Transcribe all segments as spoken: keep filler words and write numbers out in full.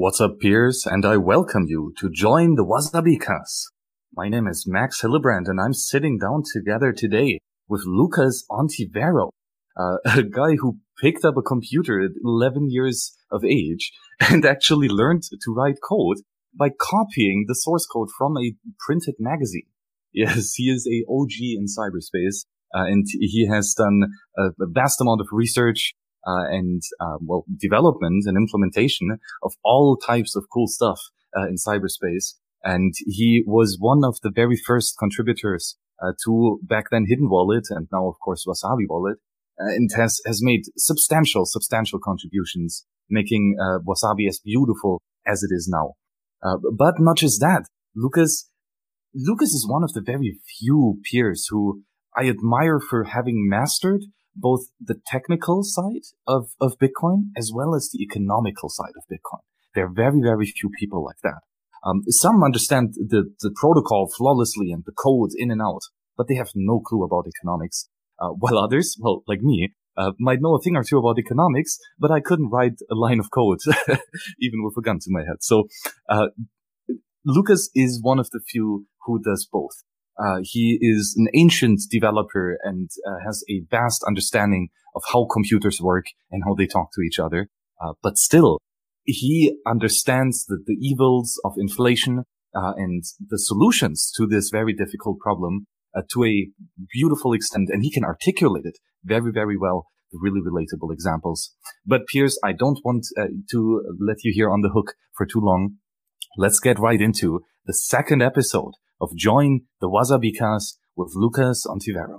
What's up, peers, and I welcome you to join the Wasabi-cast. My name is Max Hillebrand, and I'm sitting down together today with Lucas Ontivero, uh, a guy who picked up a computer at eleven years of age and actually learned to write code by copying the source code from a printed magazine. Yes, he is a O G in cyberspace, uh, and he has done a, a vast amount of research Uh, and, uh, well, development and implementation of all types of cool stuff, uh, in cyberspace. And he was one of the very first contributors, uh, to back then Hidden Wallet and now, of course, Wasabi Wallet, uh, and has, has made substantial, substantial contributions, making, uh, Wasabi as beautiful as it is now. Uh, but not just that. Lucas, Lucas is one of the very few peers who I admire for having mastered both the technical side of, of Bitcoin as well as the economical side of Bitcoin. There are very, very few people like that. Um, some understand the, the protocol flawlessly and the code in and out, but they have no clue about economics. Uh, while others, well, like me, uh, might know a thing or two about economics, but I couldn't write a line of code, even with a gun to my head. So, uh, Lucas is one of the few who does both. Uh, he is an ancient developer and uh, has a vast understanding of how computers work and how they talk to each other. Uh, but still, he understands the, the evils of inflation uh, and the solutions to this very difficult problem uh, to a beautiful extent. And he can articulate it very, very well, really relatable examples. But Piers, I don't want uh, to let you here on the hook for too long. Let's get right into the second episode of Join the Wasabi-cast with Lucas Ontivero.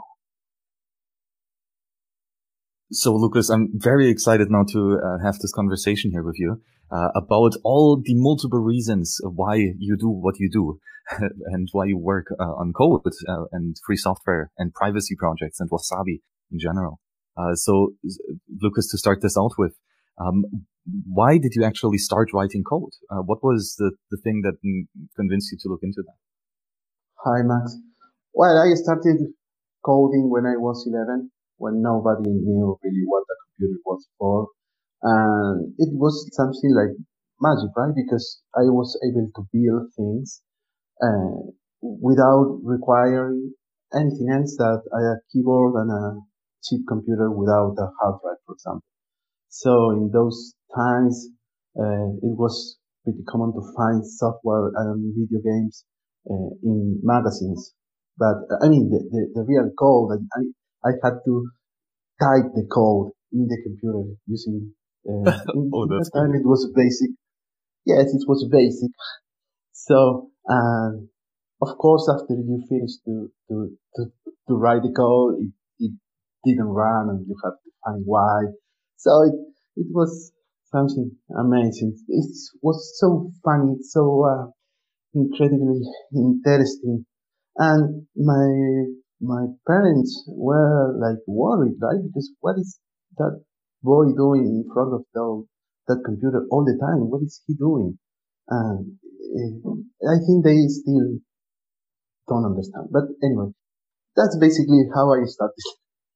So, Lucas, I'm very excited now to uh, have this conversation here with you uh, about all the multiple reasons why you do what you do and why you work uh, on code uh, and free software and privacy projects and Wasabi in general. Uh, so, Lucas, to start this out with, um, why did you actually start writing code? Uh, what was the, the thing that convinced you to look into that? Hi, Max. Well, I started coding when I was eleven, when nobody knew really what a computer was for. And it was something like magic, right? Because I was able to build things uh, without requiring anything else that a keyboard and a cheap computer without a hard drive, for example. So in those times, uh, it was pretty common to find software and video games Uh, in magazines, but uh, I mean the, the, the real code. I I had to type the code in the computer using. Uh, in, oh, that's that time cool. it was basic. Yes, it was basic. So, uh, of course, after you finish to to to, to write the code, it, it didn't run, and you had to find why. So it it was something amazing. It was so funny, so. Uh, incredibly interesting. And my my parents were like worried, right? Because what is that boy doing in front of the, that computer all the time? What is he doing? And uh, I think they still don't understand. But anyway, that's basically how I started.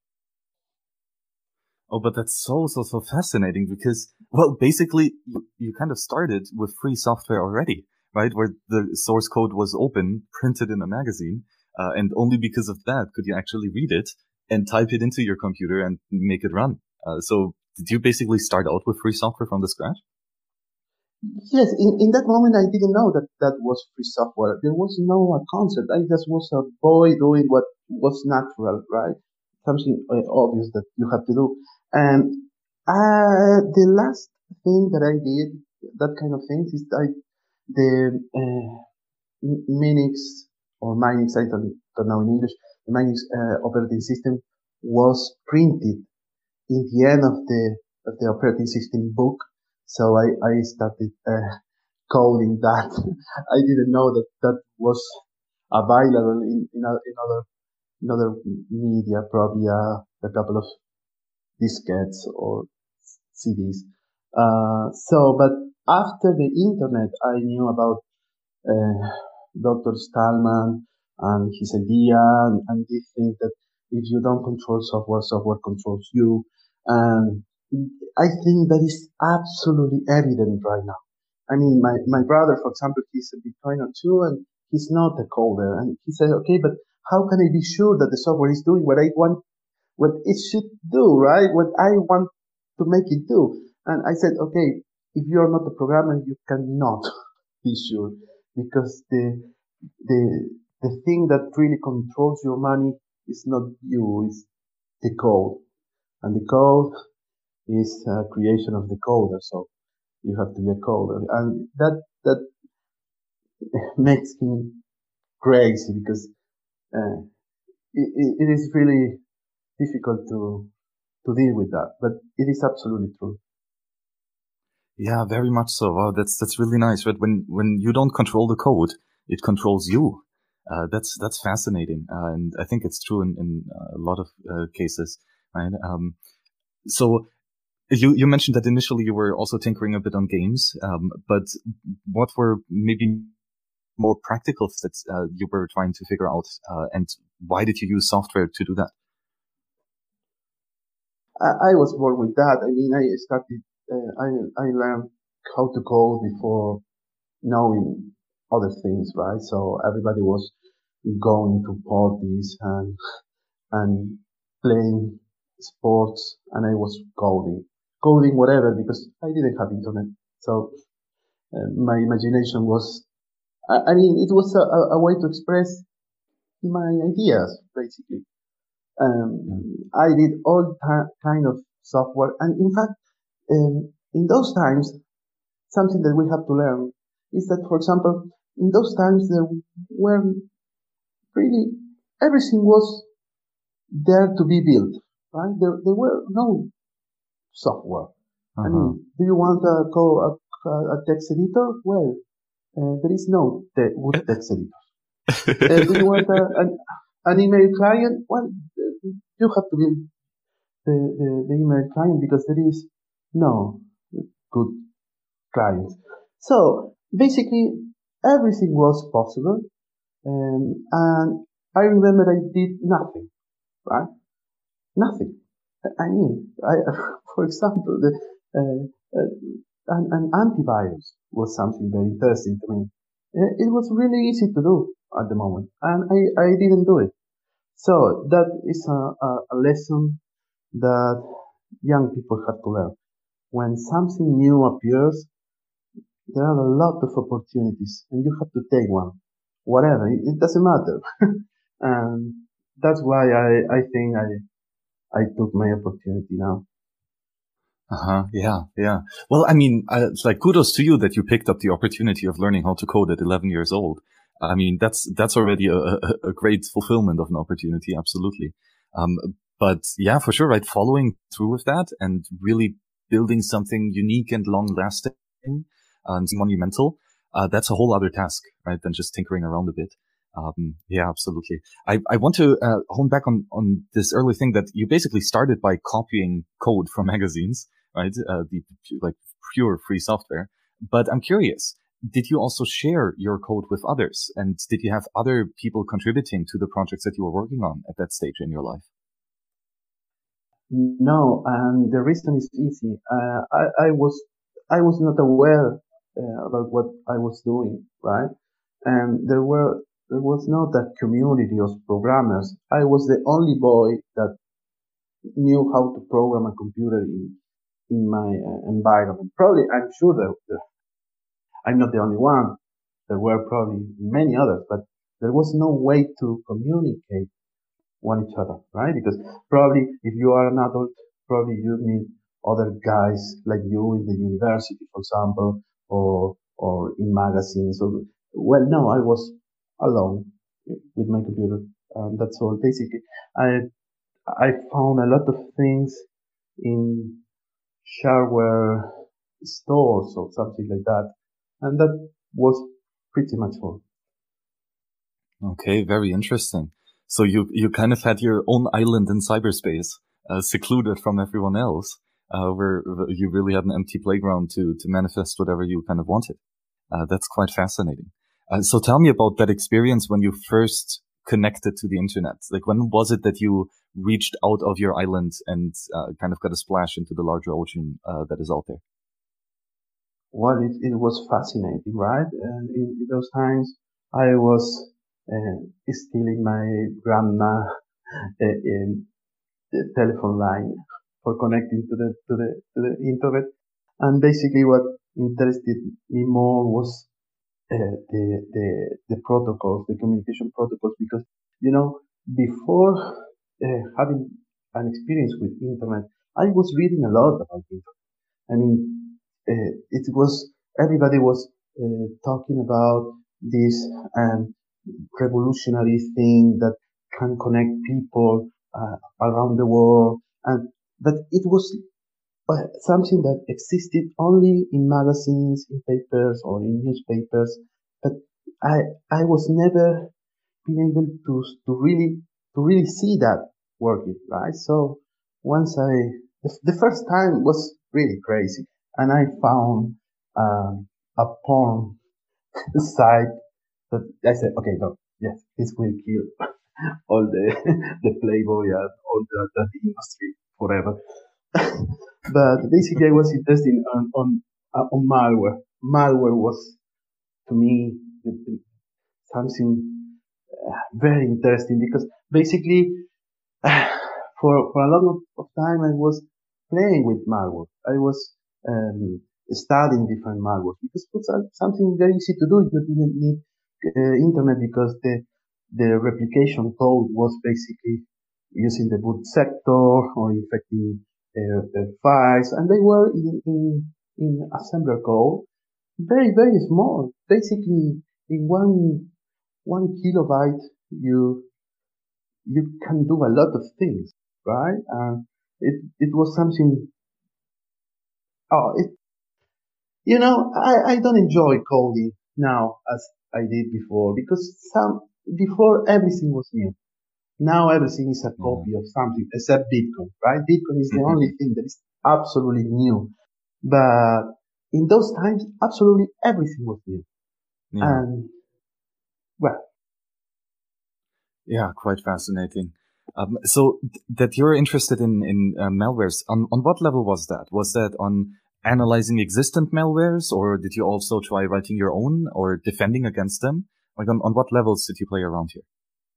Oh, but that's so, so, so fascinating because, well, basically you, you kind of started with free software already. Right, where the source code was open, printed in a magazine, uh, and only because of that could you actually read it and type it into your computer and make it run. Uh, so did you basically start out with free software from the scratch? Yes, in, in that moment I didn't know that that was free software. There was no uh, concept. I just was a boy doing what was natural, right? Something uh, obvious that you have to do. And uh, the last thing that I did, that kind of things, is I the uh, Minix or Minix, I don't, don't know in English, the Minix uh, operating system was printed in the end of the of the operating system book. So I, I started uh, coding that. I didn't know that that was available in, in, in other in other media, probably uh, a couple of diskettes or C Ds. Uh, so, but after the internet, I knew about uh, Doctor Stallman and his idea, and, and they think that if you don't control software, software controls you. And I think that is absolutely evident right now. I mean, my, my brother, for example, he's a Bitcoiner too, and he's not a coder. And he said, okay, but how can I be sure that the software is doing what I want, what it should do, right? What I want to make it do. And I said, okay, if you're not a programmer, you cannot be sure, because the, the, the thing that really controls your money is not you, it's the code. And the code is a creation of the coder. So you have to be a coder. And that, that makes him crazy, because uh, it, it is really difficult to to deal with that, but it is absolutely true. Yeah, very much so. Wow, that's that's really nice. Right? When when you don't control the code, it controls you. Uh, that's that's fascinating, uh, and I think it's true in, in a lot of uh, cases. Right? Um, so you you mentioned that initially you were also tinkering a bit on games, um, but what were maybe more practical that uh, you were trying to figure out, uh, and why did you use software to do that? I, I was born with that. I mean, I started, uh, I I learned how to code before knowing other things, right? So everybody was going to parties and and playing sports, and I was coding, coding whatever, because I didn't have internet. So uh, my imagination was, I, I mean, it was a, a way to express my ideas, basically. Um, I did all ta- kind of software, and in fact, um, in those times, something that we have to learn is that, for example, in those times there were really everything was there to be built, right? There, there were no software. Uh-huh. I mean, do you want a, co- a, a text editor? Well, uh, there is no te- good text editor. uh, do you want a, an, an email client? Well, you have to build the, the, the email client, because there is no good clients. So basically, everything was possible, um, and I remember I did nothing, right? Nothing. I mean, I, for example, the, uh, uh, an, an antivirus was something very interesting to me. It was really easy to do at the moment, and I, I didn't do it. So that is a, a, a lesson that young people have to learn. When something new appears, there are a lot of opportunities, and you have to take one. Whatever, it, it doesn't matter. And that's why I, I think I, I took my opportunity now. Uh-huh. Yeah, yeah. Well, I mean, uh, it's like kudos to you that you picked up the opportunity of learning how to code at eleven years old. I mean, that's, that's already a, a, a great fulfillment of an opportunity. Absolutely. Um, but yeah, for sure, right. Following through with that and really building something unique and long lasting and monumental, uh, that's a whole other task, right? Than just tinkering around a bit. Um, yeah, absolutely. I, I want to, uh, hone back on, on this early thing that you basically started by copying code from magazines, right? Uh, the, like pure free software. But I'm curious, did you also share your code with others? And did you have other people contributing to the projects that you were working on at that stage in your life? No, and the reason is easy. Uh, I, I was, I was not aware uh, about what I was doing, right? And there were, there was not a community of programmers. I was the only boy that knew how to program a computer in, in my uh, environment. Probably, I'm sure that, that I'm not the only one. There were probably many others, but there was no way to communicate one each other, right? Because probably if you are an adult, probably you meet other guys like you in the university, for example, or or in magazines. Or, well, no, I was alone with my computer. Um, that's all. Basically, I I found a lot of things in shareware stores or something like that, and that was pretty much all. Okay, very interesting. So you you kind of had your own island in cyberspace, uh, secluded from everyone else, uh, where you really had an empty playground to to manifest whatever you kind of wanted. Uh, that's quite fascinating. Uh, so tell me about that experience when you first connected to the internet. Like, when was it that you reached out of your island and uh, kind of got a splash into the larger ocean uh, that is out there? well, it, it was fascinating, right? And in, in those times, I was uh, stealing my grandma uh, in the telephone line for connecting to the to the to the internet. And basically, what interested me more was uh, the the the protocols, the communication protocols, because you know before uh, having an experience with internet, I was reading a lot about internet. I mean, uh, it was everybody was uh, talking about this um, revolutionary thing that can connect people uh, around the world, and but it was uh, something that existed only in magazines, in papers, or in newspapers. But I I was never been able to to really to really see that working, right? So once I the, the first time was really crazy, and I found um, a porn site that I said, okay, no, yes, this will kill all the the Playboy and all the, that industry forever. But basically, I was interested on on uh, on malware. Malware was to me the, the, something uh, very interesting because basically for for a lot of, of time I was playing with malware. I was um, studying different malware because it was uh, something very easy to do. You didn't need uh, internet because the the replication code was basically using the boot sector or infecting uh, uh, files, and they were in, in in assembler code, very very small. Basically, in one one kilobyte, you you can do a lot of things, right? Uh, it it was something. Oh, it you know I, I don't enjoy coding now as I did before because some before everything was new. Now everything is a Yeah. copy of something except Bitcoin, right? Bitcoin is the only thing that is absolutely new. But in those times, absolutely everything was new. Yeah. And well, Yeah, quite fascinating. Um, so th- that you're interested in in uh, malwares, on on what level was that? Was that on analyzing existent malwares, or did you also try writing your own or defending against them? Like on, on what levels did you play around here?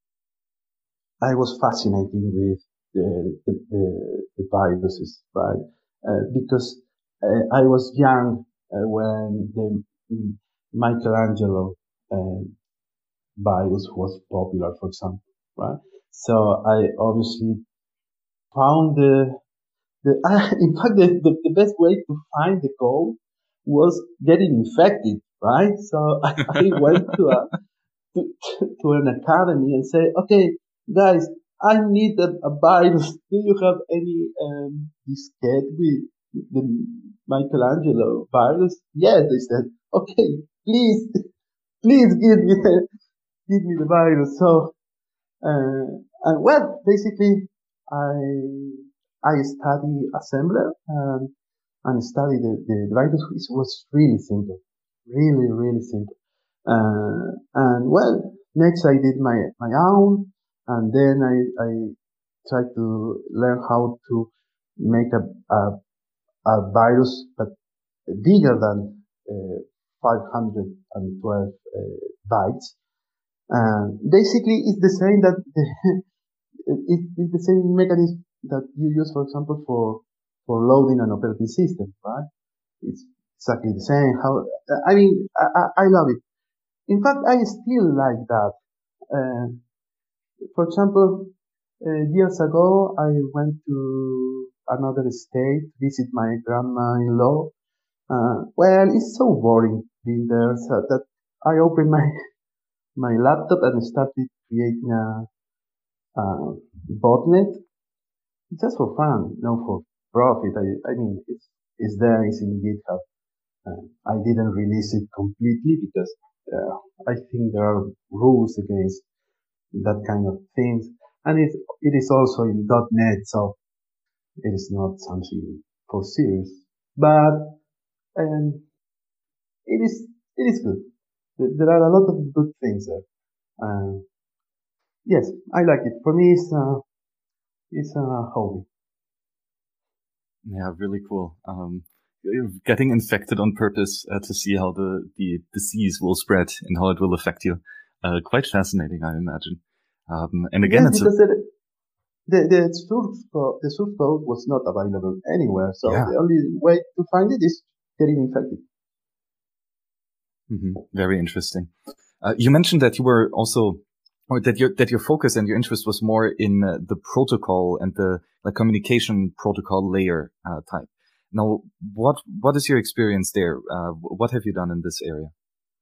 I was fascinated with the, the, the, the viruses, right? Uh, because uh, I was young uh, when the mm, Michelangelo uh, virus was popular, for example, right? So I obviously found the, the in fact, the, the, the best way to find the code was getting infected, right? So I, I went to a, to, to an academy and say, okay, guys, I need a, a virus. Do you have any um, diskette with the Michelangelo virus? Yes, they said. Okay, please, please give me the, give me the virus. So, uh, and well, basically, I I study assembler and and study the, the, the virus. It was really simple, really really simple. Uh, and well, next I did my, my own, and then I, I tried to learn how to make a, a, a virus, but bigger than uh, five hundred twelve uh, bytes. And basically, it's the same that it, it's the same mechanism that you use, for example, for for loading an operating system, right? It's exactly the same. How I mean, I, I I love it. In fact, I still like that. Uh, for example, uh, years ago, I went to another state to visit my grandma-in-law. Uh, well, it's so boring being there, so that I opened my my laptop and started creating a, a botnet just for fun, no for profit. I, I mean, it's it's there, it's in GitHub. Uh, I didn't release it completely because uh, I think there are rules against that kind of things. And it, it is also in .NET, so it is not something for serious. But um, it is it is good. There are a lot of good things there. Uh, yes, I like it. For me, it's a, it's a hobby. Yeah, really cool. Um, getting infected on purpose uh, to see how the, the disease will spread and how it will affect you. Uh, quite fascinating, I imagine. Um, and again, yes, it's because a, it, the the source code, the source code was not available anywhere, so yeah. the only way to find it is getting infected. Mm-hmm. Very interesting. Uh, you mentioned that you were also, or that your that your focus and your interest was more in uh, the protocol and the like communication protocol layer uh, type. Now, what what is your experience there? Uh, what have you done in this area?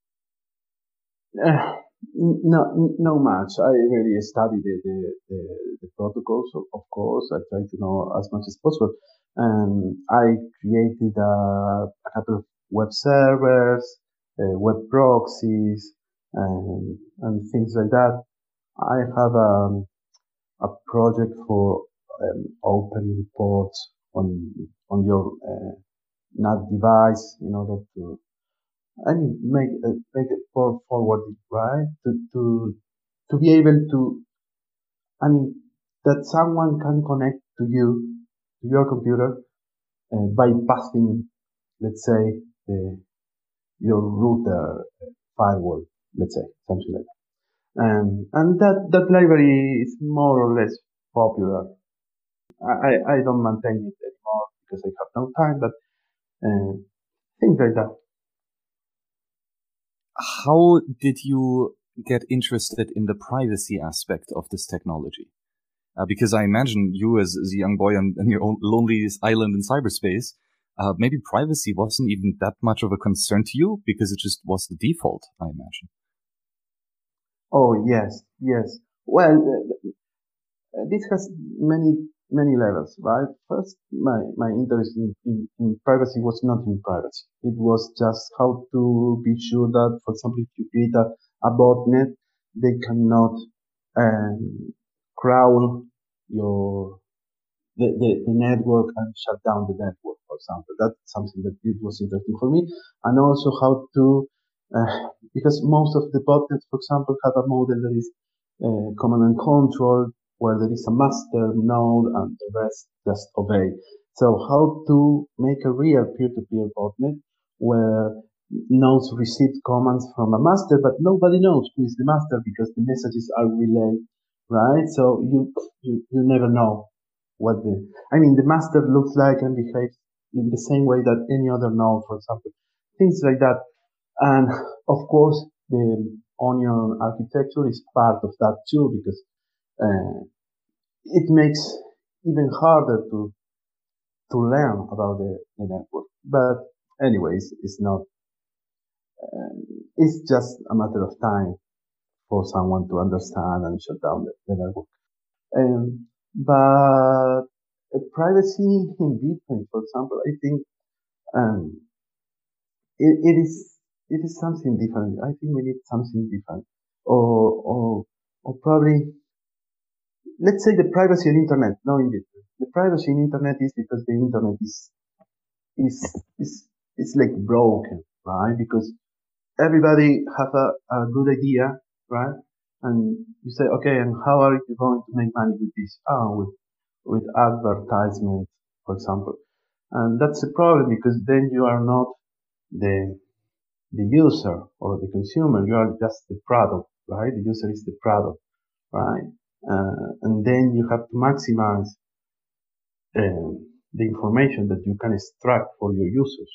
Uh, no, no much. I really studied the, the, the, the protocols, of course. I try to know as much as possible. And I created a, a couple of web servers, uh, web proxies, and, and things like that. I have um, a project for um, opening ports on on your uh, N A T device in order to I mean, make uh, make it for forward, right? To to to be able to, I mean, that someone can connect to you, to your computer, uh, by passing, let's say, the your router uh, firewall, let's say, something like that. Um, and that that library is more or less popular. I I I don't maintain it anymore because I have no time, but uh, things like that. How did you get interested in the privacy aspect of this technology? Uh, because I imagine you as, as a young boy on, on your own lonely island in cyberspace, uh, maybe privacy wasn't even that much of a concern to you because it just was the default, I imagine. Oh yes, yes. Well, uh, this has many many levels, right? First, my my interest in, in, in privacy was not in privacy. It was just how to be sure that, for example, if you create a, a botnet, they cannot um, crawl your the, the, the network and shut down the network, for example. That's something that it was interesting for me. And also how to, uh, because most of the botnets, for example, have a model that is uh, command and control, where there is a master node and the rest just obey. So how to make a real peer-to-peer botnet where nodes receive commands from a master, but nobody knows who is the master because the messages are relayed, right? So you, you, you never know what the, I mean, the master looks like and behaves in the same way that any other node, for example, things like that. And of course, the Onion architecture is part of that too, because uh, it makes even harder to to learn about the, the network. But anyways, it's not. Uh, it's just a matter of time for someone to understand and shut down the, the network. Um, but uh, privacy in Bitcoin, for example, I think um, it, it is it is something different. I think we need something different, or or or probably let's say the privacy on internet. No, in Bitcoin, the privacy in internet is because the internet is is is is like broken, right? Because everybody have a, a good idea, right? And you say, okay, and how are you going to make money with this? Oh, with with advertisement, for example. And that's a problem because then you are not the the user or the consumer. You are just the product, right? The user is the product, right? Uh, and then you have to maximize um, the information that you can extract for your users.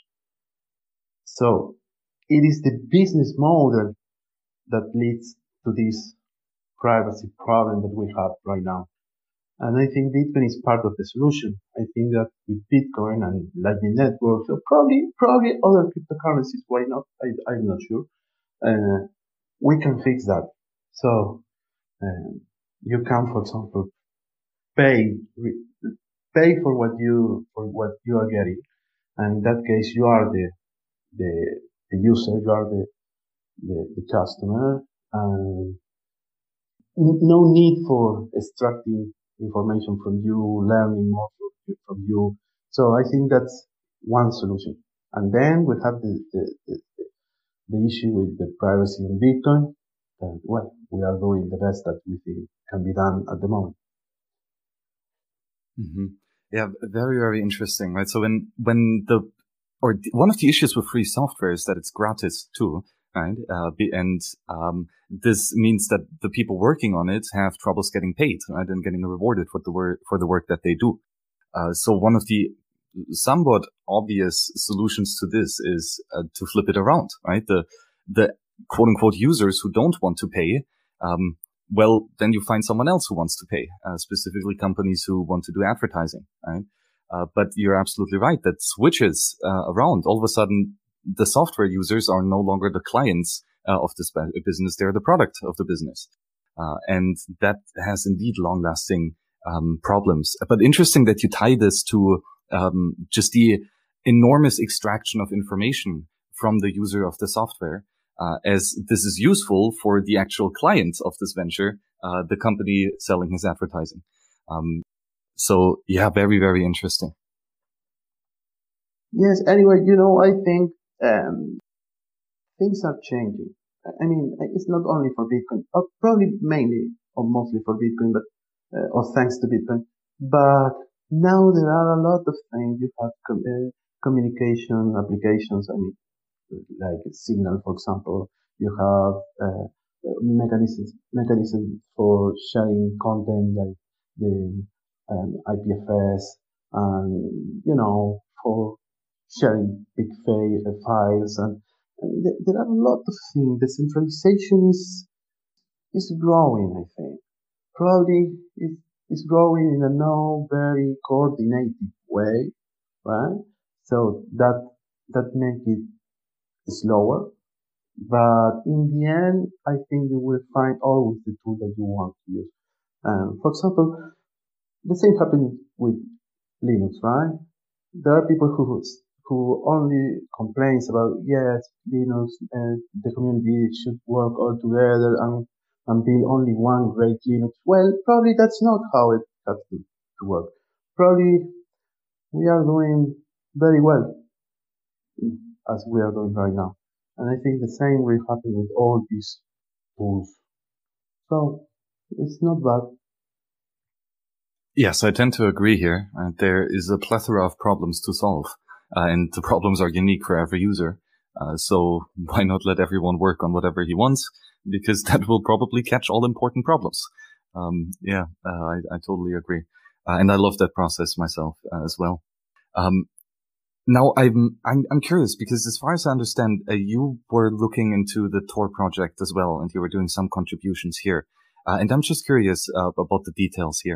So it is the business model that leads to this privacy problem that we have right now. And I think Bitcoin is part of the solution. I think that with Bitcoin and Lightning Network, so probably probably other cryptocurrencies, why not? I, I'm not sure. Uh, we can fix that. So um, you can, for example, pay pay for what you for what you are getting, and in that case, you are the the, the user, you are the the, the customer, and no need for extracting information from you, learning more from you. So I think that's one solution. And then we have the, the, the, the issue with the privacy in Bitcoin. And well, we are doing the best that we think can be done at the moment. Mm-hmm. Yeah, very, very interesting, right? So when, when the or th- one of the issues with free software is that it's gratis too, right? Uh, be, and um, this means that the people working on it have troubles getting paid, right, and getting rewarded for the work for the work that they do. Uh, so one of the somewhat obvious solutions to this is uh, to flip it around, right? The the quote unquote users who don't want to pay, um, well, then you find someone else who wants to pay, uh, specifically companies who want to do advertising, right? Uh, but you're absolutely right. That switches uh, around. All of a sudden, the software users are no longer the clients uh, of this business. They're the product of the business. Uh, and that has indeed long-lasting um, problems. But interesting that you tie this to um, just the enormous extraction of information from the user of the software, uh, as this is useful for the actual client of this venture, uh, the company selling his advertising. Um, So yeah, very, very interesting. Yes. Anyway, you know, I think um, things are changing. I mean, it's not only for Bitcoin, or probably mainly or mostly for Bitcoin, but uh, or thanks to Bitcoin. But now there are a lot of things. You have com- uh, communication applications. I mean, like Signal, for example. You have uh, mechanisms mechanisms for sharing content, like the um, I P F S, and you know, for sharing big fa- uh, files, and, and th- there are a lot of things. The centralization is is growing. I think probably is is growing in a no very coordinated way, right? So that that make it slower, but in the end, I think you will find always the tool that you want to use. Um, for example, the same happened with Linux, right? There are people who who only complains about yes, Linux and the community should work all together and and build only one great Linux. Well, probably that's not how it has to, to work. Probably we are doing very well as we are doing right now. And I think the same will happen with all these tools. So it's not bad. Yes, I tend to agree here. Uh, there is a plethora of problems to solve, uh, and the problems are unique for every user. Uh, so why not let everyone work on whatever he wants? Because that will probably catch all important problems. Um, yeah, uh, I, I totally agree. Uh, and I love that process myself uh, as well. Um, Now I'm I'm I'm curious because as far as I understand, uh, you were looking into the Tor project as well, and you were doing some contributions here. Uh, and I'm just curious uh, about the details here.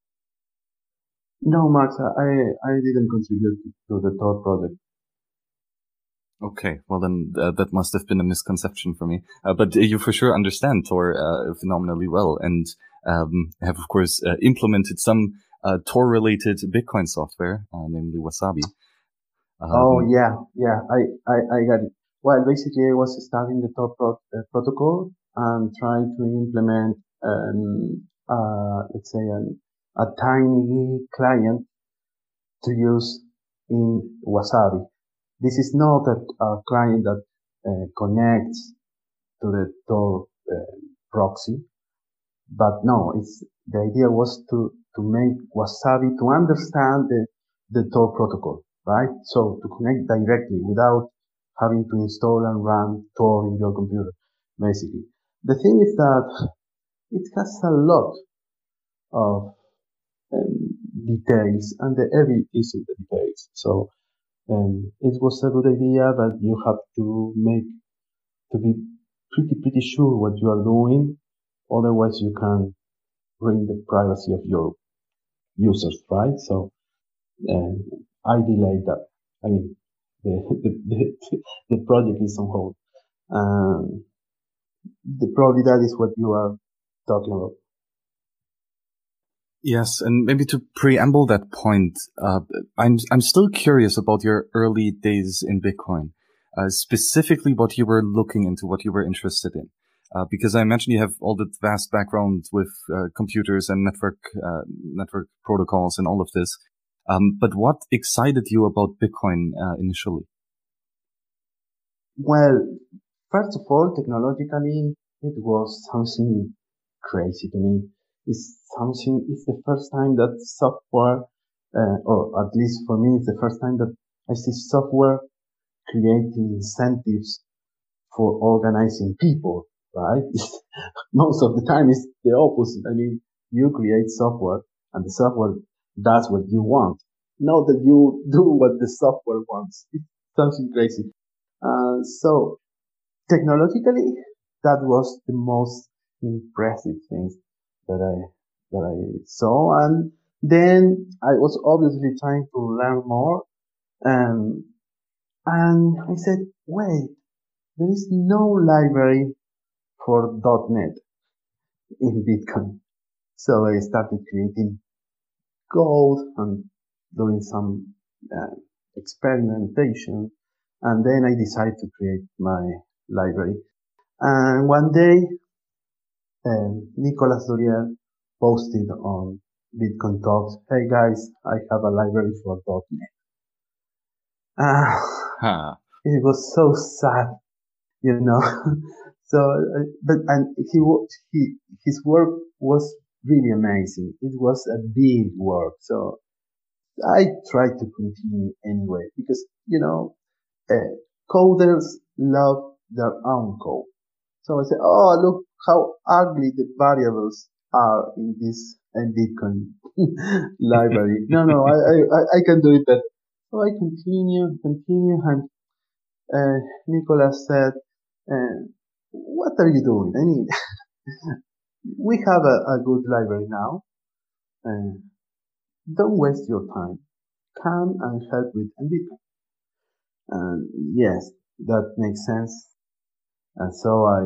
No, Max, I I didn't contribute to the Tor project. Okay, well then uh, that must have been a misconception for me. Uh, but you for sure understand Tor uh, phenomenally well, and um, have of course uh, implemented some uh, Tor-related Bitcoin software, uh, namely Wasabi. Oh Um, yeah, yeah, I, I, I got it. Well, basically, I was studying the Tor pro- uh, protocol and trying to implement, um, uh, let's say, an, a tiny client to use in Wasabi. This is not a, a client that uh, connects to the Tor uh, proxy, but no, it's the idea was to to make Wasabi to understand the the Tor protocol, right? So to connect directly without having to install and run Tor in your computer, basically. The thing is that it has a lot of um, details, and the heavy is in the details. So um, it was a good idea, but you have to make to be pretty pretty sure what you are doing. Otherwise, you can ruin the privacy of your users, right? So uh, I delayed that. I mean, the the, the, the project is on hold. Um, the, probably that is what you are talking about. Yes, and maybe to preamble that point, uh, I'm I'm still curious about your early days in Bitcoin, uh, specifically what you were looking into, what you were interested in, uh, because I imagine you have all the vast background with uh, computers and network uh, network protocols and all of this. Um, but what excited you about Bitcoin uh, initially? Well, first of all, technologically, it was something crazy to me. It's something. It's the first time that software, uh, or at least for me, it's the first time that I see software creating incentives for organizing people, right? Most of the time it's the opposite. I mean, you create software and the software does what you want, not that you do what the software wants. It's something crazy. Uh, so technologically, that was the most impressive thing that I that I saw, and then I was obviously trying to learn more, and and I said, wait, there is no library for .NET in Bitcoin. So I started creating code and doing some uh, experimentation, and then I decided to create my library. And one day, um, Nicolas Dorier posted on Bitcoin Talks, "Hey guys, I have a library for .NET." Ah, Huh. it was so sad, you know. so, uh, but and he he his work was really amazing. It was a big work, so I tried to continue anyway because you know uh, coders love their own code. So I said, oh, look how ugly the variables are in this uh, Bitcoin library. No, no, I, I, I can do it better. So I continue, continue, and uh, Nicolas said, uh, what are you doing? I mean, we have a, a good library now. Uh, don't waste your time. Come and help with Bitcoin. And yes, that makes sense. And so I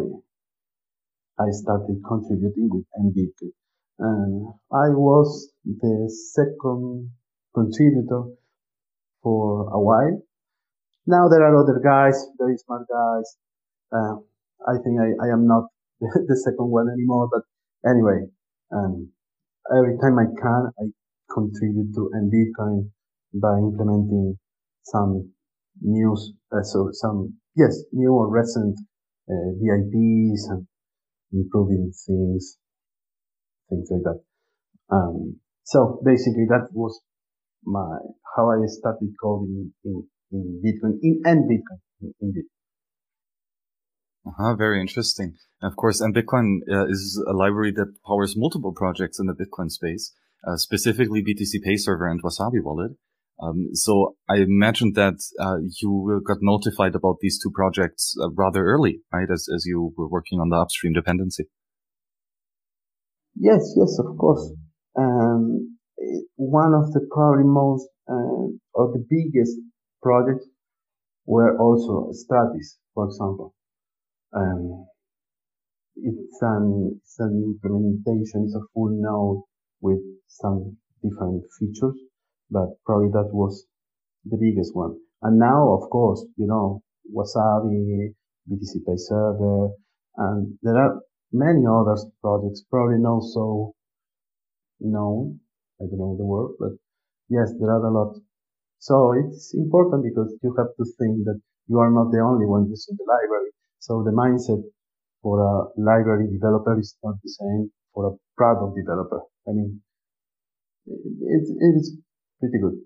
I started contributing with NBitcoin. And I was the second contributor for a while. Now there are other guys, very smart guys. Uh, I think I, I am not the, the second one anymore, but anyway, um, every time I can, I contribute to NBitcoin by implementing some news, uh, so some, yes, new or recent uh, V I Ps and improving things, things like that. Um, so basically that was my, how I started coding in, in Bitcoin, in, and Bitcoin, in, indeed. Uh-huh, very interesting. And of course, and Bitcoin uh, is a library that powers multiple projects in the Bitcoin space, uh, specifically B T C Pay Server and Wasabi Wallet. Um, so I imagine that uh, you got notified about these two projects uh, rather early, right? As as you were working on the upstream dependency. Yes, yes, of course. Um, it- one of the probably most uh, or the biggest projects were also Stratis, for example. Um, it's an it's an implementation, it's a full node with some different features, but probably that was the biggest one. And now, of course, you know, Wasabi, B T C Pay Server, and there are many other projects, probably not so known. I don't know the word, but yes, there are a lot. So it's important because you have to think that you are not the only one using the library. So the mindset for a library developer is not the same for a product developer. I mean, it's it's pretty good.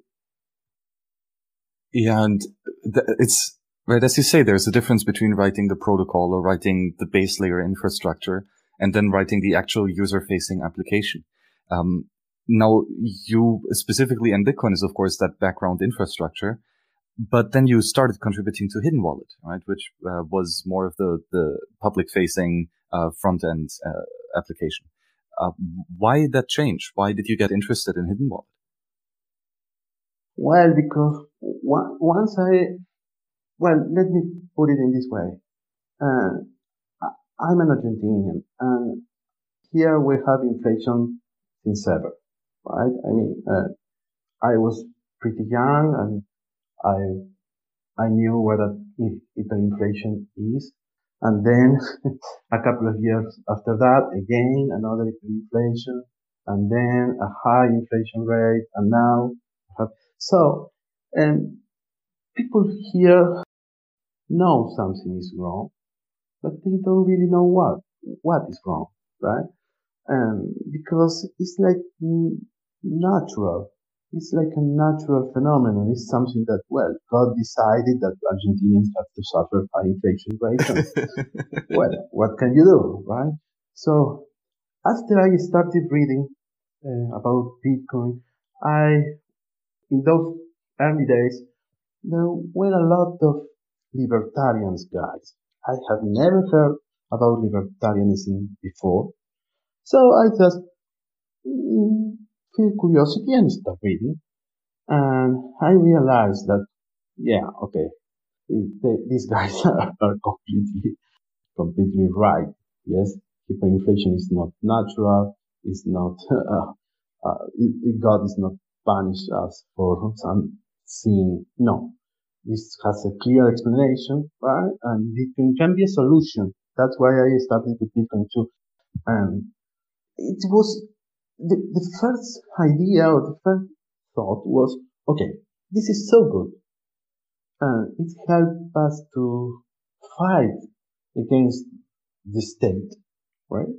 Yeah, and th- it's right as you say. There's a difference between writing the protocol or writing the base layer infrastructure and then writing the actual user-facing application. Um, now, you specifically, and Bitcoin is of course that background infrastructure, but then you started contributing to Hidden Wallet, right, which uh, was more of the the public-facing uh, front-end uh, application. Uh, why that change? Why did you get interested in Hidden Wallet? Well, because once I, well, let me put it in this way. Uh, I'm an Argentinian, and here we have inflation since ever, right? I mean, uh, I was pretty young, and I I knew what a hyperinflation is, and then a couple of years after that, again another hyperinflation, and then a high inflation rate, and now so. And people here know something is wrong, but they don't really know what what is wrong, right? Um, because it's like mm, natural. it's like a natural phenomenon. It's something that, well, God decided that Argentinians have to suffer high inflation rates, and well, what can you do, right? So after I started reading uh, about Bitcoin, I in those early days there were a lot of libertarians guys. I have never heard about libertarianism before, so I just mm, feel curiosity and start reading, and I realized that yeah, okay, th- these guys are, are completely completely right. Yes, hyperinflation is not natural. It's not. Uh, uh, it, it- God is not punish us for some sin. No, this has a clear explanation, right? And it can, can be a solution. That's why I started with Bitcoin too. And it was the, the first idea or the first thought was, okay, this is so good, and it helped us to fight against the state, right?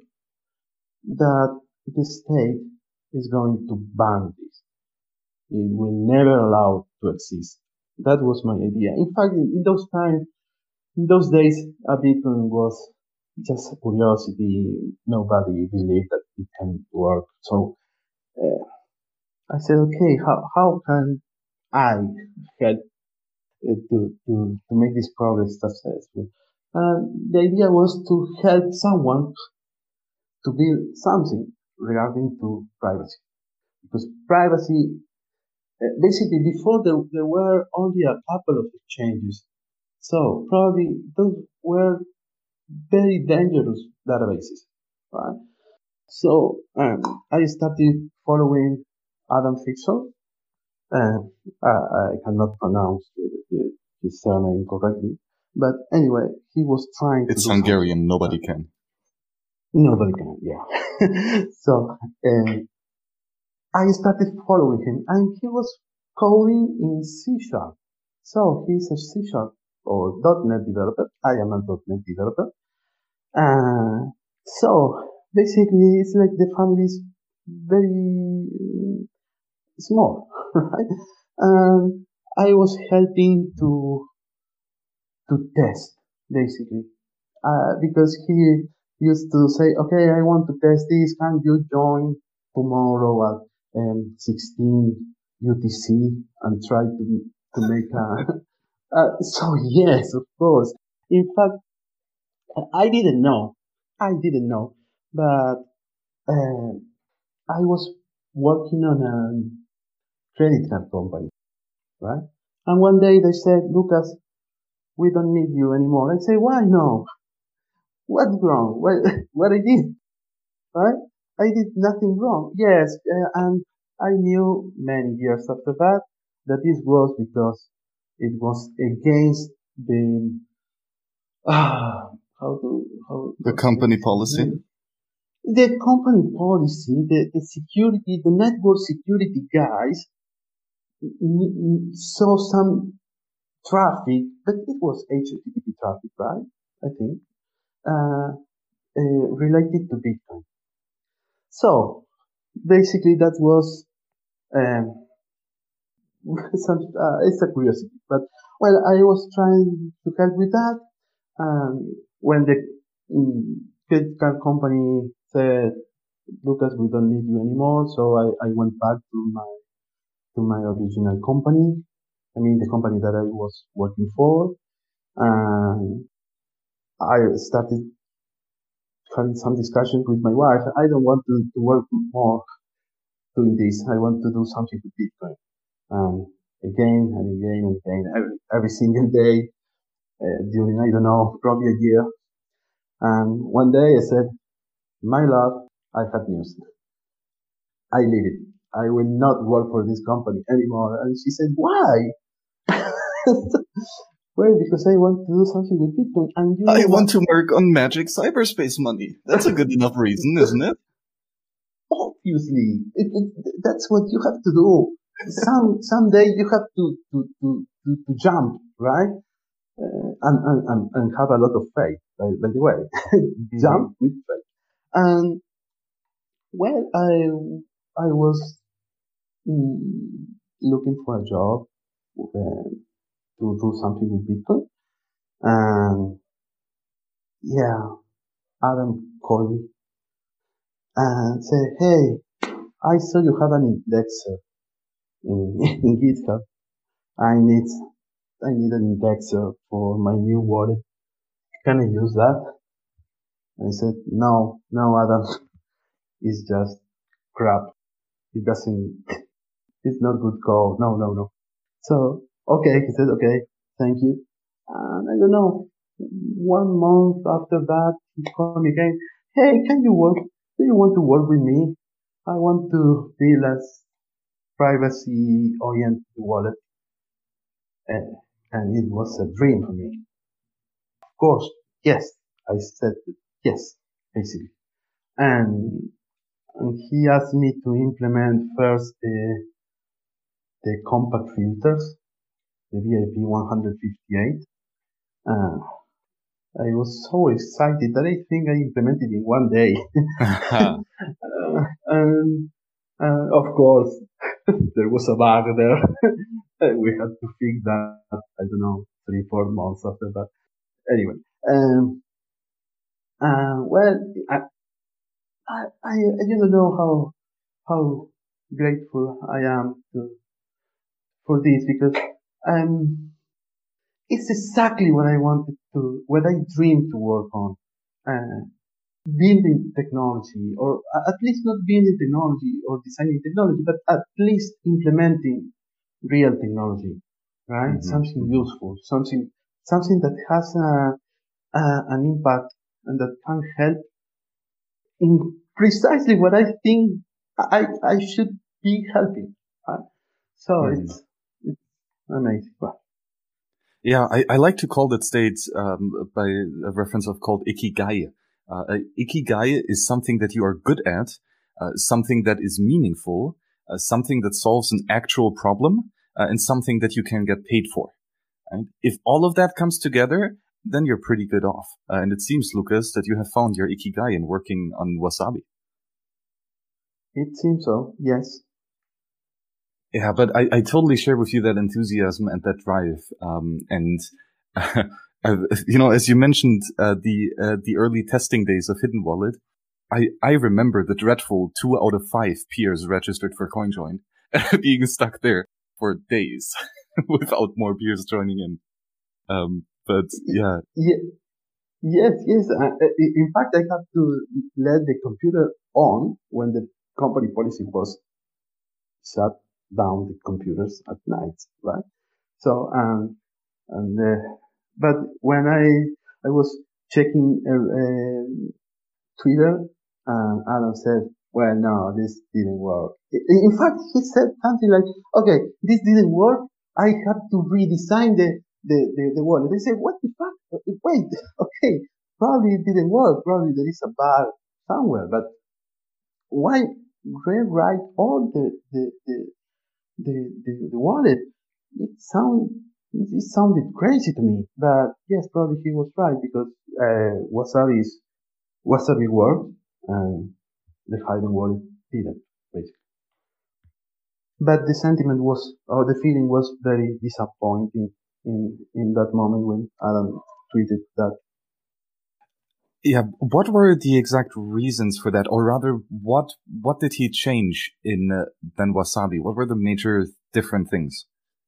That the state is going to ban this. It will never allow to exist. That was my idea. In fact, in, in those times, in those days, a Bitcoin was just a curiosity. Nobody believed that it can work. So uh, I said, okay, how, how can I help uh, to, to, to make this progress successful? And the idea was to help someone to build something regarding to privacy. Because privacy, uh, basically before there, there were only a couple of exchanges. So probably those were very dangerous databases, right? So um, I started following Adam Fixer. Uh, I, I cannot pronounce the, the, his surname correctly, but anyway, he was trying to It's do something. Hungarian. Nobody can. Nobody can, yeah. so um, I started following him, and he was coding in C Sharp. So he's a C Sharp or .NET developer. I am a .NET developer. Uh, so basically, it's like the family is very uh, small, right? And I was helping to to test basically uh, because he used to say, "Okay, I want to test this. Can you join tomorrow at um, sixteen U T C and try to to make a?" uh, so yes, of course. In fact, I didn't know. I didn't know, but uh, I was working on a credit card company, right? And one day they said, "Lucas, we don't need you anymore." I say, "Why no? What's wrong? What what I did?" Right? I did nothing wrong. Yes, uh, and I knew many years after that that this was because it was against the ah how to how, The how to make company this policy. in the company policy, the, the security, the network security guys n- n- saw some traffic, but it was H T T P traffic, right? I think uh, uh, related to Bitcoin. So basically, that was um, some, uh, it's a curiosity. But well, I was trying to help with that, and when the mm, credit card company said, "Lucas, we don't need you anymore," so I, I went back to my to my original company. I mean, the company that I was working for, and I started having some discussions with my wife. I don't want to, to work more doing this. I want to do something with Bitcoin. Um, again and again and again, every, every single day uh, during, I don't know, probably a year. And one day I said, "My love, I have news. I leave it. I will not work for this company anymore." And she said, "Why?" Well, because I want to do something with Bitcoin. And you know I what? want to work on magic cyberspace money. That's a good enough reason, isn't it? Obviously, it, it, that's what you have to do. Some someday you have to to to to, to jump, right? Uh, and, and and and have a lot of faith. By, by the way, Mm-hmm. jump with faith. And well, I I was mm, looking for a job uh, to do something with Bitcoin. And yeah, Adam called me and said, "Hey, I saw you have an indexer in, in GitHub. I need I need an indexer for my new wallet. Can I use that?" And I said, "No, no, Adam, it's just crap. It doesn't. It's not good code. No, no, no." So okay, he said, "Okay, thank you." And I don't know. One month after that, he called me again. "Hey, can you work? Do you want to work with me? I want to build a privacy-oriented wallet." And, and it was a dream for me. Of course, yes, I said yes, basically. And, and he asked me to implement first the, the compact filters, the V I P one fifty-eight. And I was so excited that I think I implemented in one day. uh, and uh, of course, there was a bug there. We had to fix that, I don't know, three, four months after that. Anyway, um, uh, well, I, I, I, I don't know how, how grateful I am to, for this because, um, it's exactly what I wanted to, what I dreamed to work on. Uh, building technology, or at least not building technology or designing technology, but at least implementing real technology, right? Mm-hmm, something mm-hmm. useful, something, something that has a, a, an impact and that can help in precisely what I think I, I should be helping. Right? So Mm-hmm. it's, it's amazing. Well, Yeah, I, I like to call that state um, by a reference of called ikigai. Uh, ikigai is something that you are good at, uh, something that is meaningful, uh, something that solves an actual problem, uh, and something that you can get paid for. Right? If all of that comes together, then you're pretty good off. Uh, and it seems, Lucas, that you have found your ikigai in working on Wasabi. it seems so, yes. Yeah, but I, I totally share with you that enthusiasm and that drive. Um, and, uh, you know, as you mentioned, uh, the, uh, the early testing days of Hidden Wallet, I, I remember the dreadful two out of five peers registered for CoinJoin being stuck there for days without more peers joining in. Um, but yeah. Yeah. Yes, yes. Uh, in fact, I have to let the computer on when the company policy was shut down the computers at night, right? So, um, and uh, but when I I was checking uh, uh, Twitter, and Adam said, "Well, no, this didn't work." In fact, he said something like, "Okay, this didn't work. I have to redesign the the the, the wallet." They said, "What the fuck? Wait, okay, probably it didn't work. Probably there is a bug somewhere. But why rewrite all the the the the, the, the wallet? It sound it sounded crazy to me." But yes, probably he was right because uh, Wasabi is Wasabi worked and the hidden wallet didn't, basically. But the sentiment was, or the feeling was very disappointing in, in that moment when Adam tweeted that. Yeah, what were the exact reasons for that? Or rather, what what did he change in uh, than Wasabi? What were the major different things?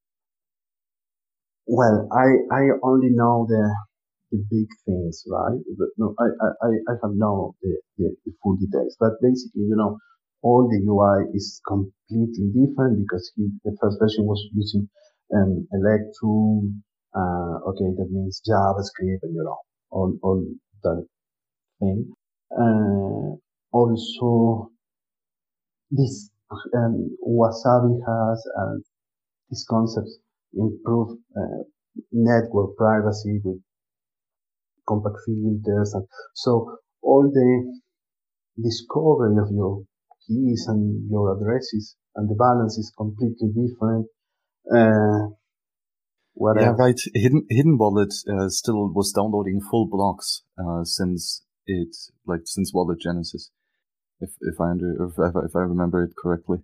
Well, I, I only know the the big things, right? But no, I, I, I have no the, the, the full details. But basically, you know, all the U I is completely different because he, the first version was using um, Electrum. Uh, okay, that means JavaScript and you know all all that thing. Uh, also, this um, Wasabi has uh, these concepts improve uh, network privacy with compact filters, and so all the discovery of your keys and your addresses and the balance is completely different. Uh, what Yeah, else? right. Hidden Hidden Wallet uh, still was downloading full blocks uh, since it like since Wallet Genesis, if if I under if I, if I remember it correctly.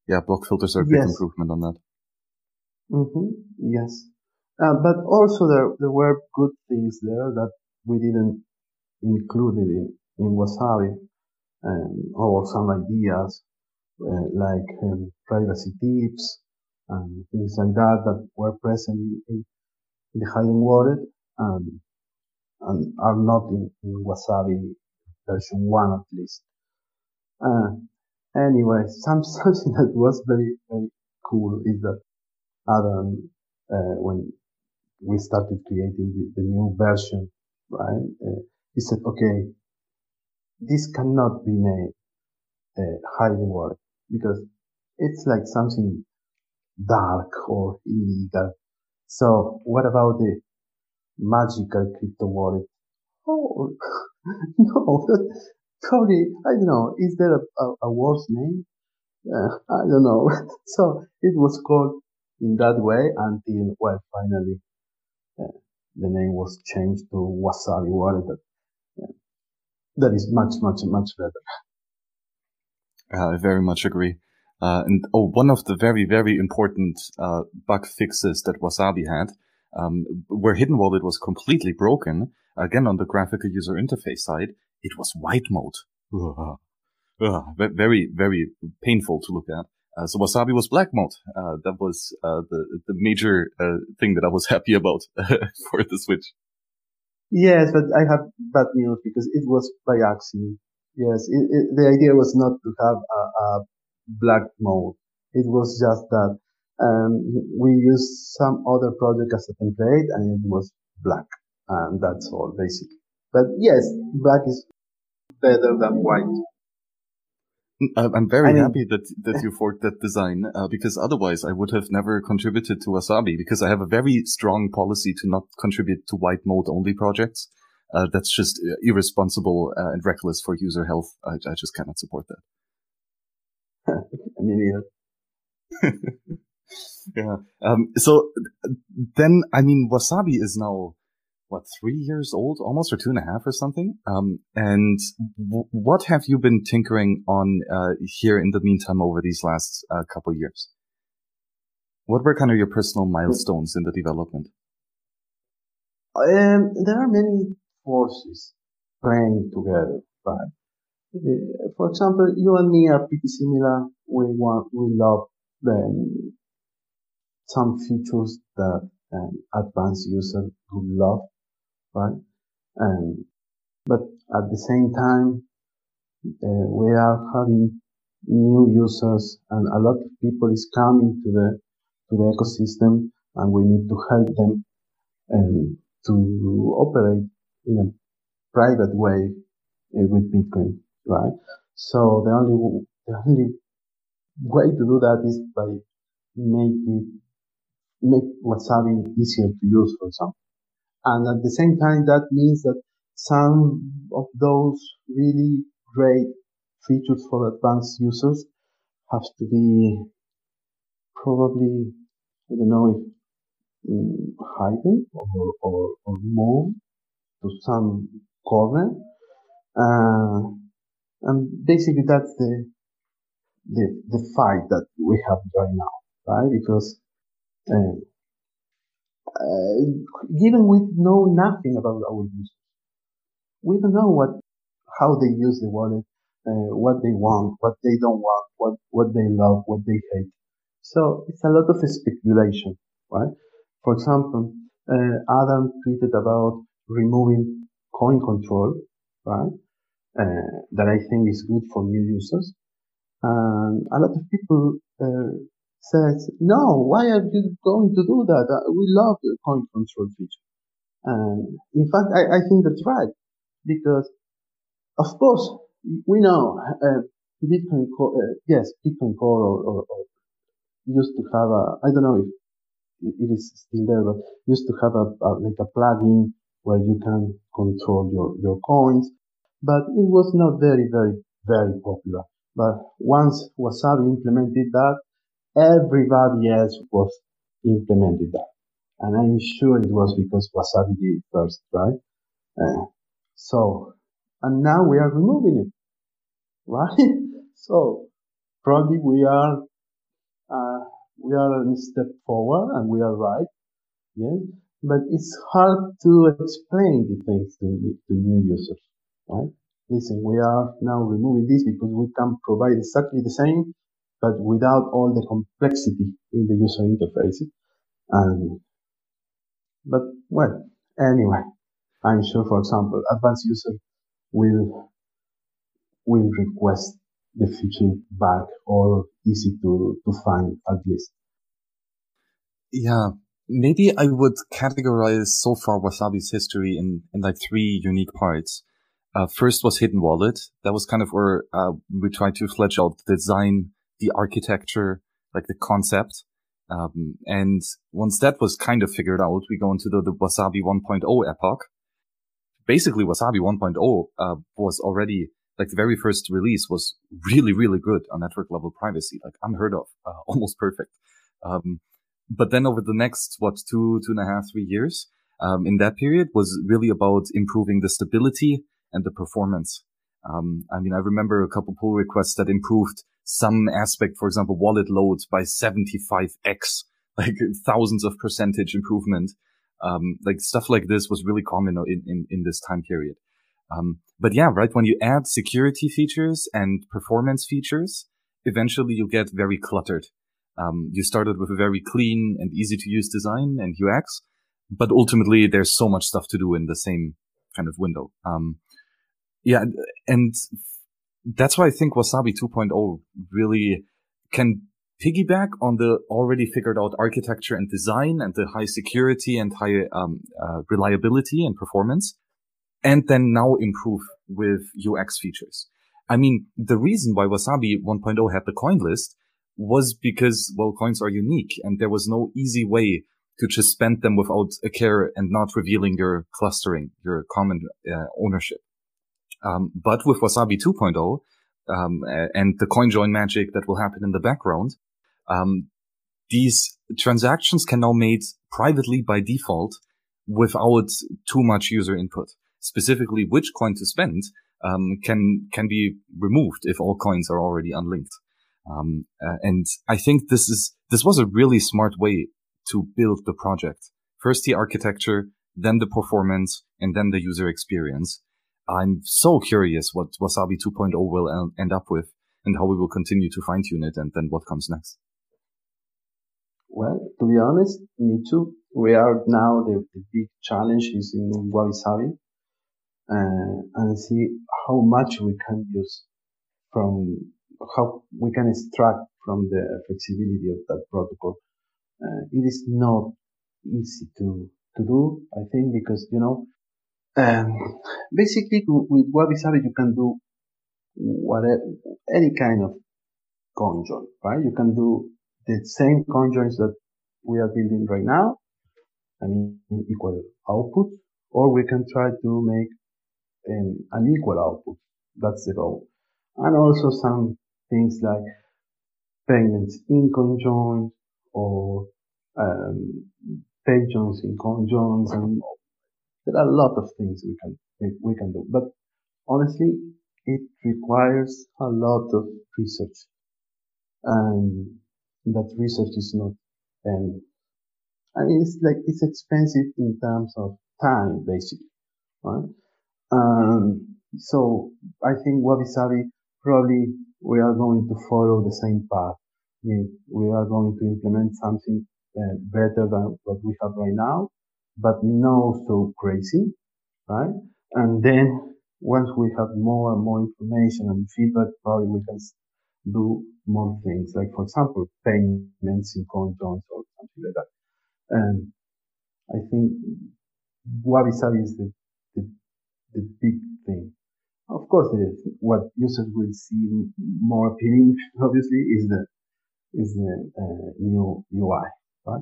Yeah, block filters are a big Yes. improvement on that. Mm-hmm. Yes. Uh, but also there there were good things there that we didn't include it in, in Wasabi, um, or some ideas uh, like um, privacy tips and things like that that were present in, in the hidden wallet and, and are not in, in Wasabi version one at least. Uh, anyway, some, something that was very, very cool is that Adam, uh, when we started creating the, the new version, right, uh, he said, okay, this cannot be named uh, hidden wallet because it's like something dark or illegal. So what about the magical crypto wallet? Oh, no, that probably, I don't know, is there a, a, a worse name? Uh, I don't know. So it was called in that way until, well, finally uh, the name was changed to Wasabi Wallet. That, uh, that is much, much, much better. Uh, I very much agree. Uh, and oh, one of the very, very important uh, bug fixes that Wasabi had, um, where Hidden Wallet was completely broken, again on the graphical user interface side, it was white mode. Ugh. Ugh. Very, very painful to look at. Uh, so Wasabi was black mode. Uh, that was uh, the the major uh, thing that I was happy about for the Switch. Yes, but I have bad news because it was by accident. Yes, it, it, the idea was not to have a, a black mode. It was just that um, we used some other project as a template and it was black. And that's all, basically. But yes, black is better than white. I'm very I mean, happy that, that you forked that design, uh, because otherwise I would have never contributed to Wasabi, because I have a very strong policy to not contribute to white mode only projects. Uh, that's just irresponsible uh, and reckless for user health. I, I just cannot support that. I mean, yeah. yeah. Um, so then, I mean, Wasabi is now, what, three years old almost, or two and a half or something? Um, and w- what have you been tinkering on uh, here in the meantime over these last uh, couple years? What were kind of your personal milestones in the development? Um, there are many forces playing together, right? Uh, for example, you and me are pretty similar. We want, we love um, some features that um, advanced users would love, right? Um, but at the same time, uh, we are having new users and a lot of people is coming to the to the ecosystem, and we need to help them um, to operate in a private way uh, with Bitcoin, right? So the only the only way to do that is by make it make Wasabi easier to use, for example. And at the same time, that means that some of those really great features for advanced users have to be probably, I don't know if um, hidden or, or, or moved to some corner. Uh, and basically that's the, the, the fight that we have right now, right? Because uh, uh, given we know nothing about our users, we don't know what how they use the wallet, uh, what they want, what they don't want, what what they love, what they hate. So it's a lot of speculation, right? For example, uh, Adam tweeted about removing coin control, right? Uh, that I think is good for new users. And a lot of people uh, says, no, why are you going to do that? Uh, we love the coin control feature. And in fact, I, I think that's right because, of course, we know uh, Bitcoin Core, uh, yes, Bitcoin Core or, or, or used to have a, I don't know if it is still there, but used to have a, a like a plugin where you can control your, your coins, but it was not very, very, very popular. But once Wasabi implemented that, everybody else was implemented that. And I'm sure it was because Wasabi did it first, right? Uh, so, and now we are removing it, right? So, probably we are we are a step forward and we are right. Yes, but it's hard to explain the things to, to new users, right? Listen, we are now removing this because we can provide exactly the same, but without all the complexity in the user interface. And but well, anyway, I'm sure, for example, advanced user will will request the feature back or easy to, to find at least. Yeah, maybe I would categorize so far Wasabi's history in, in like three unique parts. Uh, first was Hidden Wallet. That was kind of where uh, we tried to flesh out the design, the architecture, like the concept. Um, and once that was kind of figured out, we go into the, the Wasabi one point oh epoch. Basically, Wasabi one point oh uh, was already, like the very first release was really, really good on network level privacy, like unheard of, uh, almost perfect. Um, but then over the next, what, two, two and a half, three years, um, in that period was really about improving the stability and the performance. Um, I mean, I remember a couple pull requests that improved some aspect, for example, wallet load by seventy-five x, like thousands of percentage improvement. Um, like stuff like this was really common in, in, in this time period. Um, but yeah, right. When you add security features and performance features, eventually you get very cluttered. Um, you started with a very clean and easy to use design and U X, but ultimately there's so much stuff to do in the same kind of window. Um, yeah. And that's why I think Wasabi two point oh really can piggyback on the already figured out architecture and design and the high security and high um, uh, reliability and performance, and then now improve with U X features. I mean, the reason why Wasabi one point oh had the coin list was because, well, coins are unique and there was no easy way to just spend them without a care and not revealing your clustering, your common uh, ownership. Um, but with Wasabi two point oh, um, and the coin join magic that will happen in the background, um, these transactions can now made privately by default without too much user input. Specifically, which coin to spend um, can can be removed if all coins are already unlinked. Um, uh, and I think this is this was a really smart way to build the project. First the architecture, then the performance, and then the user experience. I'm so curious what Wasabi two point oh will end up with and how we will continue to fine tune it and then what comes next. Well, to be honest, me too. We are now the, the big challenge is in Wabi Sabi uh, and see how much we can use from how we can extract from the flexibility of that protocol. Uh, it is not easy to to do, I think, because you know, um, basically with Wabi Sabi you can do whatever any kind of conjoint, right? You can do the same conjoints that we are building right now, I mean, equal output, or we can try to make um, an equal output. That's the goal. And also some things like payments in conjoint or um, pay joins in conjoints, and there are a lot of things we can we, we can do. But honestly, it requires a lot of research, and that research is not um, I mean, it's like it's expensive in terms of time, basically, right? Um, so I think Wabi Sabi probably we are going to follow the same path. I mean, we are going to implement something uh, better than what we have right now, but no so crazy, right? And then once we have more and more information and feedback, probably we can do more things, like for example, payments in conjoints or something like that. And I think Wabi Sabi is the, the, the big thing. Of course, it is. What users will see more appealing, obviously, is the is the uh, new U I, right?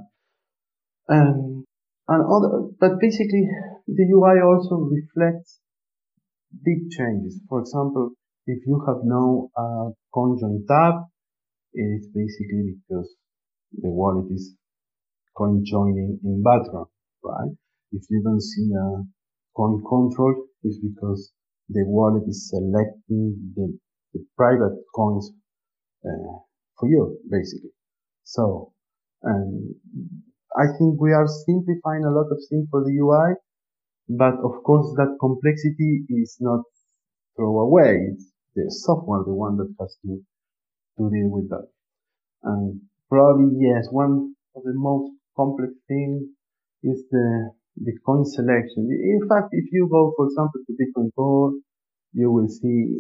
Um, and other, but basically, the U I also reflects big changes. For example, if you have no uh, conjoint tab, it is basically because the wallet is coin joining in background, right? If you don't see a coin control, it's because the wallet is selecting the, the private coins uh, for you, basically. So And I think we are simplifying a lot of things for the U I, but of course that complexity is not throw away. It's the software, the one that has to, to deal with that. And probably, yes, one of the most complex things is the, the coin selection. In fact, if you go, for example, to Bitcoin Core, you will see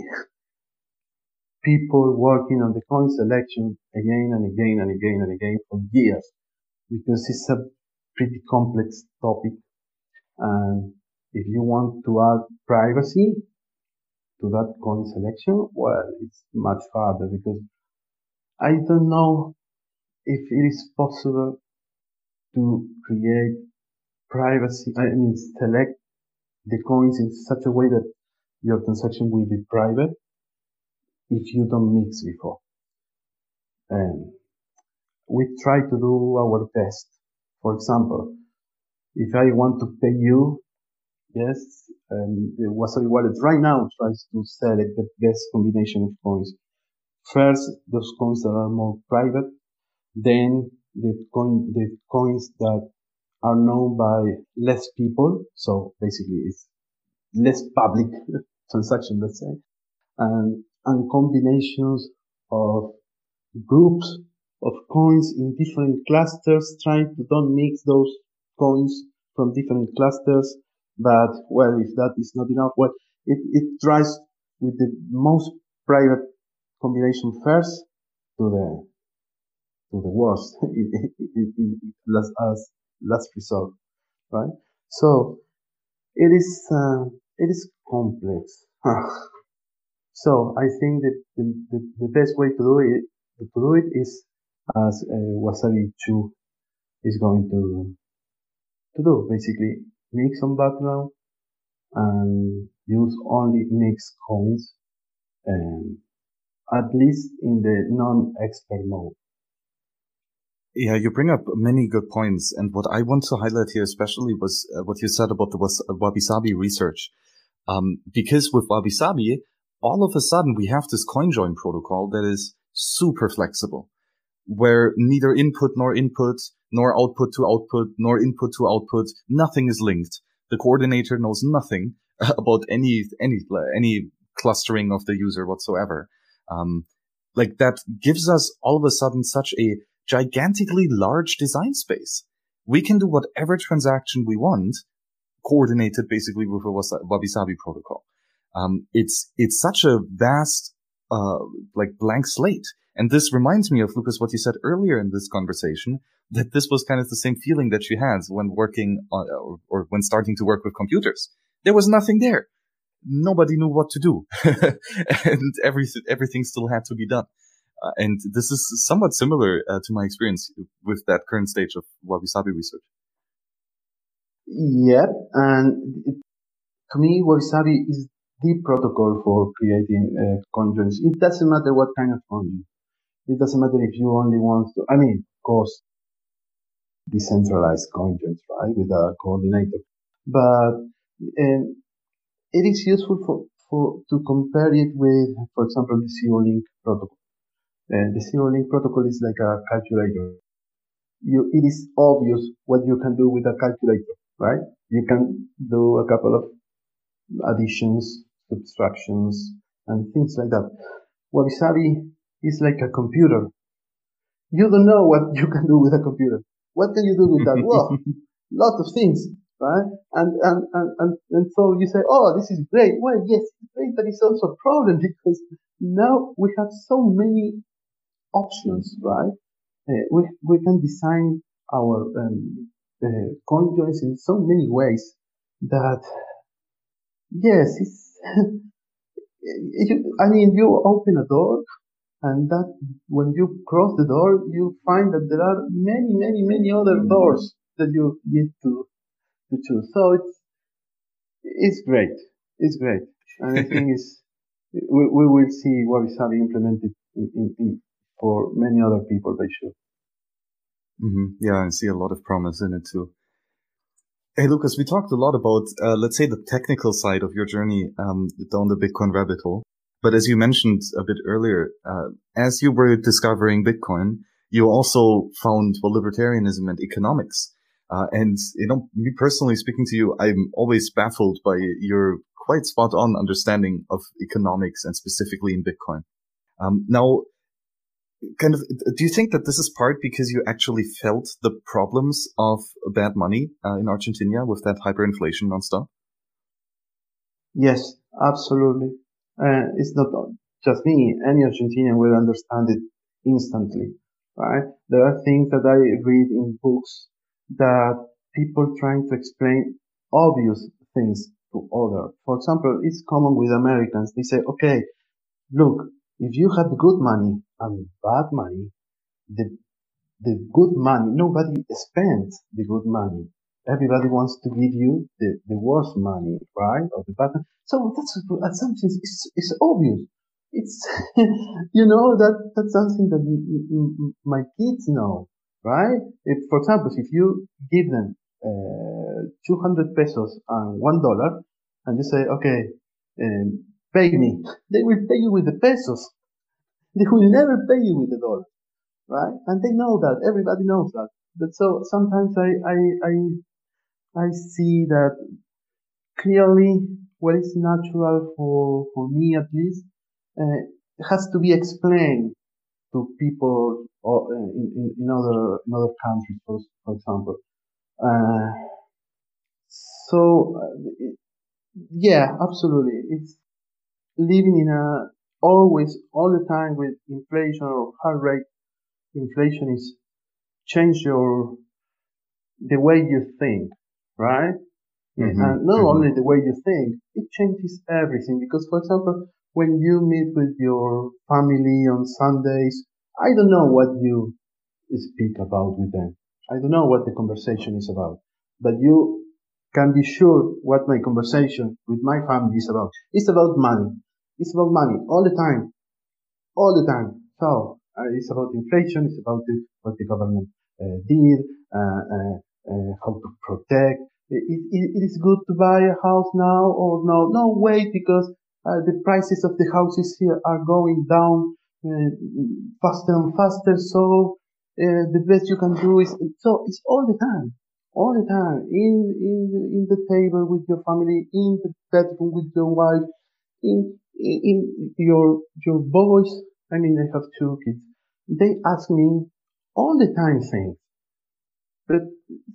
people working on the coin selection again and again and again and again for years, because it's a pretty complex topic. And if you want to add privacy to that coin selection, well, it's much harder, because I don't know if it is possible to create privacy, I mean, select the coins in such a way that your transaction will be private if you don't mix before. And we try to do our best. For example, if I want to pay you, yes, um, the Wasabi wallet right now tries to select the best combination of coins. First, those coins that are more private, then the coin, the coins that are known by less people. So basically it's less public transaction, let's say, and, and combinations of groups of coins in different clusters, trying to don't mix those coins from different clusters. But, well, if that is not enough, well, it, it tries with the most private combination first to the, to the worst as, as last result, right? So it is, uh, it is complex. So I think that the, the, the best way to do it, to do it is as uh, Wasabi two is going to, to do, basically mix on background and use only mixed coins, um, at least in the non-expert mode. Yeah, you bring up many good points. And what I want to highlight here especially was uh, what you said about the was- Wabi-Sabi research. Um, because with Wabi-Sabi, all of a sudden we have this CoinJoin protocol that is super flexible, where neither input nor input, nor output to output, nor input to output, nothing is linked. The coordinator knows nothing about any, any, any clustering of the user whatsoever. Um, like that gives us all of a sudden such a gigantically large design space. We can do whatever transaction we want, coordinated basically with a Wabi-Sabi protocol. Um, it's, it's such a vast, uh, like blank slate. And this reminds me of, Lucas, what you said earlier in this conversation, that this was kind of the same feeling that you had when working on, or, or when starting to work with computers. There was nothing there. Nobody knew what to do. And everything, everything still had to be done. Uh, and this is somewhat similar uh, to my experience with that current stage of Wabi-Sabi research. Yep, and it, to me, Wabi-Sabi is the protocol for creating uh, CoinJoins. It doesn't matter what kind of CoinJoin. It doesn't matter if you only want to, I mean, of course, decentralized CoinJoins, right, with a coordinator. But um, it is useful for, for to compare it with, for example, the Zero-Link protocol. Uh, the Zero-Link protocol is like a calculator. You, it is obvious what you can do with a calculator, right? You can do a couple of additions, subtractions, and things like that. Wabi-Sabi is like a computer. You don't know what you can do with a computer. What can you do with that? Well, lot of things, right? And, and, and, and, and so you say, oh, this is great. Well, yes, it's great, but it's also a problem because now we have so many options, right? Uh, we, we can design our um, uh, CoinJoins in so many ways that, yes, it's, you, I mean, you open a door, and that when you cross the door, you find that there are many, many, many other doors that you need to, to choose. So it's, it's great. It's great. And I think it's, we, we will see Wabi-Sabi implemented in, in, in, for many other people, by sure. Mm-hmm. Yeah, I see a lot of promise in it too. Hey, Lucas, we talked a lot about, uh, let's say, the technical side of your journey um, down the Bitcoin rabbit hole. But as you mentioned a bit earlier, uh, as you were discovering Bitcoin, you also found, well, libertarianism and economics. Uh, and, you know, me personally speaking to you, I'm always baffled by your quite spot on understanding of economics and specifically in Bitcoin. Um, now, kind of, do you think that this is part because you actually felt the problems of bad money uh, in Argentina with that hyperinflation nonstop? Yes, absolutely. Uh, it's not just me. Any Argentinian will understand it instantly, right? There are things that I read in books that people trying to explain obvious things to others. For example, it's common with Americans. They say, okay, look, if you have good money and bad money, the the good money, nobody spends the good money. Everybody wants to give you the, the worst money, right? Or the bad. So that's, that's something, it's, it's obvious. It's, you know, that, that's something that m- m- my kids know, right? If, for example, if you give them, uh, two hundred pesos and one dollar, and you say, okay, um, pay me, they will pay you with the pesos. They will never pay you with the dollar, right? And they know that. Everybody knows that. But so sometimes I I I, I see that clearly what is natural for for me at least uh, has to be explained to people or, uh, in, in in other in other countries, for for example. Uh, so uh, yeah, absolutely. It's living in a always all the time with inflation or high rate inflation is change your the way you think, right? Mm-hmm. And not Mm-hmm. only the way you think, it changes everything. Because, for example, when you meet with your family on Sundays, I don't know what you speak about with them. I don't know what the conversation is about, but you can be sure what my conversation with my family is about. It's about money. It's about money all the time, all the time. So uh, it's about inflation. It's about the, what the government uh, did, uh, uh, uh, how to protect. It, it, it is good to buy a house now or no? No, wait, because uh, the prices of the houses here are going down uh, faster and faster. So uh, the best you can do is so it's all the time, all the time in in in the table with your family, in the bedroom with your wife, in in your your boys. I mean, I have two kids. They ask me all the time things, but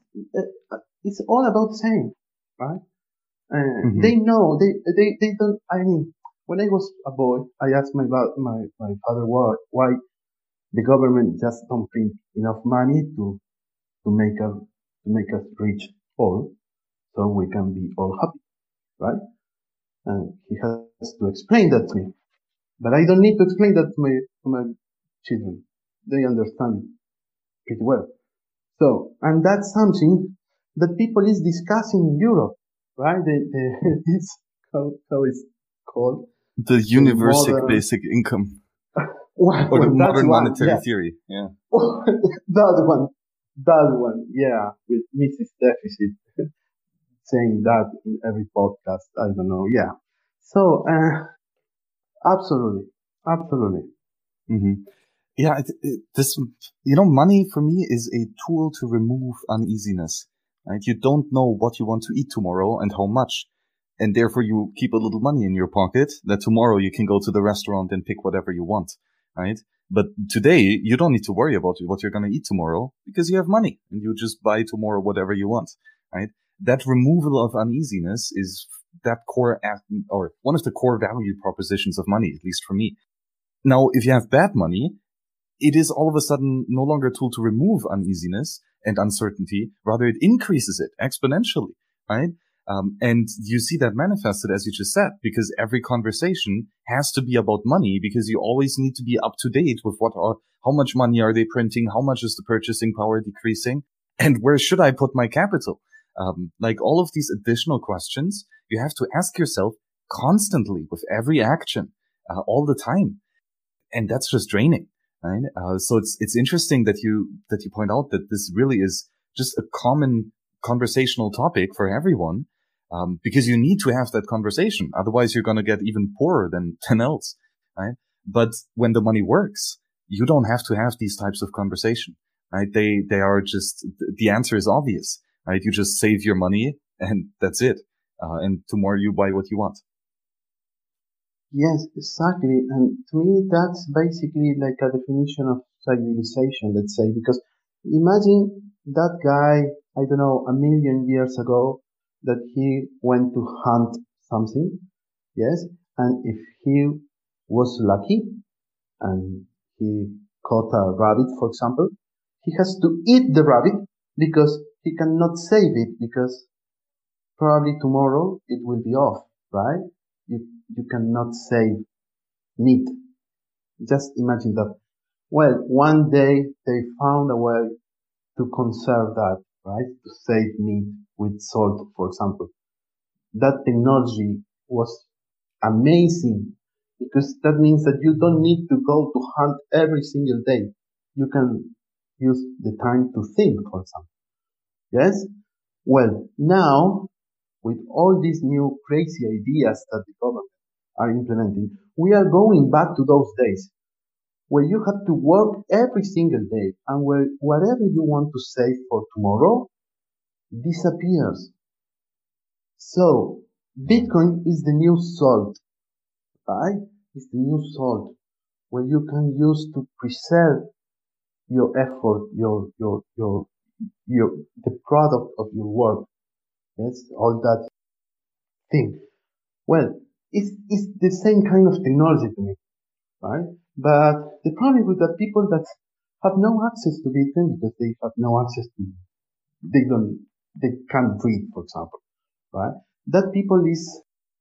uh, it's all about the same, right? Uh, Mm-hmm. they know they they they don't. I mean, when I was a boy, I asked my my my father why why the government just don't print enough money to to make us to make us rich all, so we can be all happy, right? And he has to explain that to me. But I don't need to explain that to my to my children. They understand it pretty well. So, and that's something that people is discussing in Europe, right? The, the, this how, how it's called The the universal modern basic income well, or the well that's modern one, monetary yeah. theory. Yeah. that one, that one, yeah. With Missus Deficit saying that in every podcast. I don't know, yeah. So, uh, absolutely, absolutely. Mm-hmm. Yeah, it, it, this, you know, money for me is a tool to remove uneasiness, right? You don't know what you want to eat tomorrow and how much. And therefore you keep a little money in your pocket that tomorrow you can go to the restaurant and pick whatever you want, right? But today you don't need to worry about what you're going to eat tomorrow because you have money and you just buy tomorrow whatever you want, right? That removal of uneasiness is that core, or one of the core value propositions of money, at least for me. Now, if you have bad money, it is all of a sudden no longer a tool to remove uneasiness and uncertainty. Rather, it increases it exponentially, right? Um, and you see that manifested, as you just said, because every conversation has to be about money because you always need to be up to date with what are, how much money are they printing? How much is the purchasing power decreasing? And where should I put my capital? Um, like all of these additional questions, you have to ask yourself constantly with every action, uh, all the time. And that's just draining. Right. Uh, so it's, it's interesting that you, that you point out that this really is just a common conversational topic for everyone. Um, because you need to have that conversation. Otherwise you're going to get even poorer than, than else. Right. But when the money works, you don't have to have these types of conversation, right? They, they are just, the answer is obvious, right? You just save your money and that's it. Uh, and tomorrow you buy what you want. Yes, exactly. And to me, that's basically like a definition of civilization, let's say, because imagine that guy, I don't know, a million years ago, that he went to hunt something, yes, and if he was lucky and he caught a rabbit, for example, he has to eat the rabbit because he cannot save it because probably tomorrow it will be off, right? You, you cannot save meat. Just imagine that. Well, one day they found a way to conserve that, right? To save meat with salt, for example. That technology was amazing because that means that you don't need to go to hunt every single day. You can use the time to think, for example. Yes? Well, now with all these new crazy ideas that the government are implementing, we are going back to those days where you have to work every single day and where whatever you want to save for tomorrow disappears. So Bitcoin is the new salt, right? It's the new salt where you can use to preserve your effort, your your your your the product of your work. Yes, all that thing. Well, it's it's the same kind of technology to me, right? But the problem with the people that have no access to Bitcoin because they have no access to, they don't, they can't read, for example, right? That people is,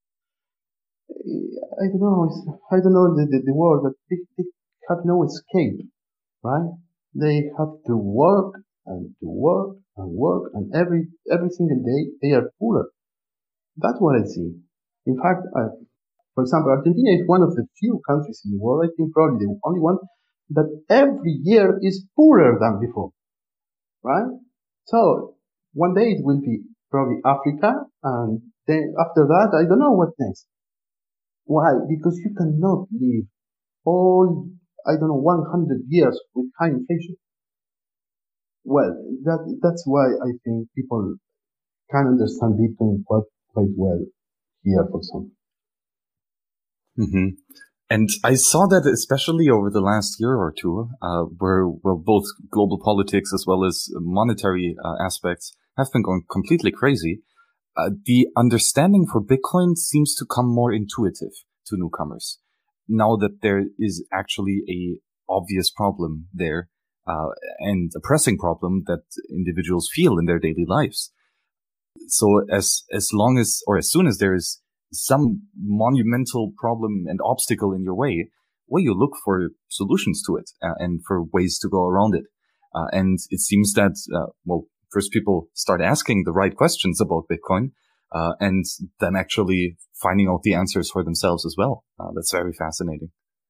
I don't know, I don't know the, the, the word, but they, they have no escape, right? They have to work and to work and work, and every every single day they are poorer. That's what I see. In fact, uh, for example, Argentina is one of the few countries in the world, I think probably the only one, that every year is poorer than before, right? So one day it will be probably Africa, and then after that, I don't know what next. Why? Because you cannot live all, I don't know, one hundred years with high inflation. Well, that that's why I think people can understand Bitcoin quite quite well here, for example. Mm-hmm. And I saw that especially over the last year or two, uh, where, well, both global politics as well as monetary uh, aspects have been going completely crazy. Uh, the understanding for Bitcoin seems to come more intuitive to newcomers now that there is actually a obvious problem there, uh, and a pressing problem that individuals feel in their daily lives. So as, as long as, or as soon as there is some monumental problem and obstacle in your way, well, you look for solutions to it uh, and for ways to go around it. Uh, and it seems that, uh, well, first people start asking the right questions about Bitcoin, uh, and then actually finding out the answers for themselves as well. Uh, that's very fascinating.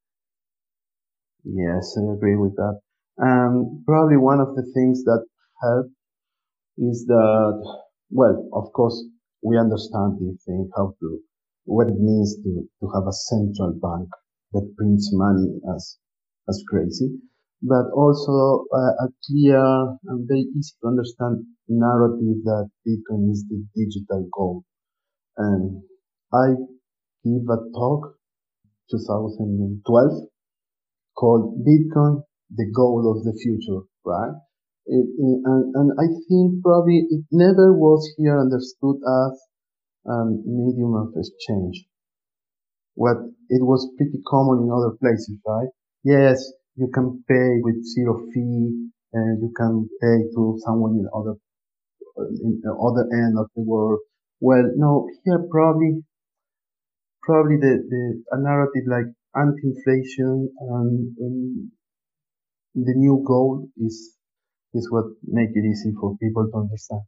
Yes, I agree with that. Um, probably one of the things that help is that, well, of course, we understand the thing, how to, what it means to, to have a central bank that prints money as, as crazy, but also uh, a clear and very easy to understand narrative that Bitcoin is the digital gold. And I give a talk twenty twelve called Bitcoin, the goal of the future, right? It, it, and, and I think probably it never was here understood as a medium of exchange. What it was pretty common in other places, right? Yes, you can pay with zero fee, and you can pay to someone in other in the other end of the world. Well, no, here probably probably the, the a narrative like anti-inflation and um, the new goal is is what make it easy for people to understand.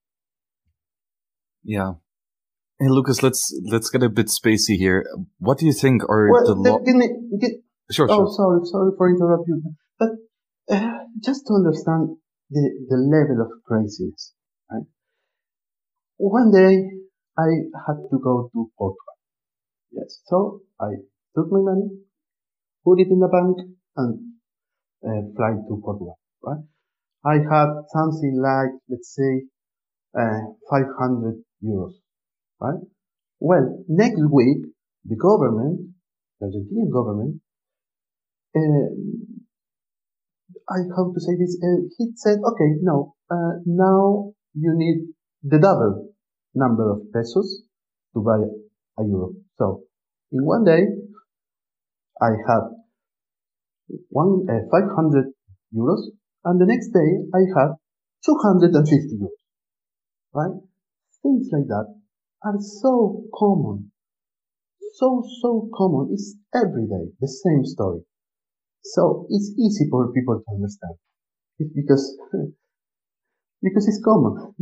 Yeah. Hey, Lucas, let's let's get a bit spacey here. What do you think are Well, the let, lo- give me, get, Sure, oh, sure. sorry, sorry for interrupting you, but uh, just to understand the the level of craziness, right? One day I had to go to Portugal. Yes, so I took my money, put it in the bank, and uh, flight to Portugal, right? I had something like, let's say, uh, five hundred euros, right? Well, next week, the government, the Argentinian government, uh, I how to say this, uh, he said, okay, no, uh, now you need the double number of pesos to buy a euro. So in one day, I had one uh, five hundred euros, and the next day I had two hundred fifty euros, right? Things like that are so common, so so common. It's every day the same story. So it's easy for people to understand. It's because because it's common.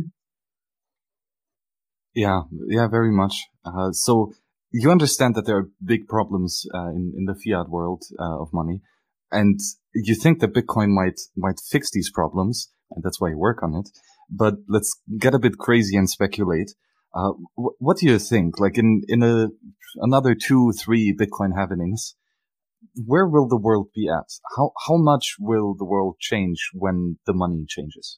Yeah, yeah, very much. Uh, so you understand that there are big problems uh, in in the fiat world uh, of money, and you think that Bitcoin might might fix these problems, and that's why you work on it. But let's get a bit crazy and speculate. Uh, wh- what do you think? Like in in a another two, three Bitcoin halvenings, where will the world be at? How how much will the world change when the money changes?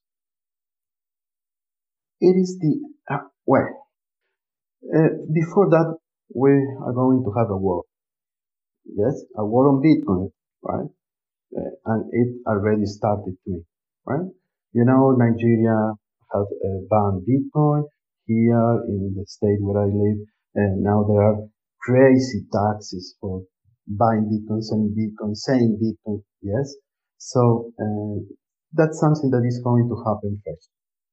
It is the uh, well. Uh, before that, we are going to have a war. Yes, a war on Bitcoin, right? Uh, and it already started to me, right? You know, Nigeria has uh, banned Bitcoin. Here in the state where I live, and now there are crazy taxes for buying Bitcoin, selling Bitcoin, saying Bitcoin. Yes, so uh, that's something that is going to happen first.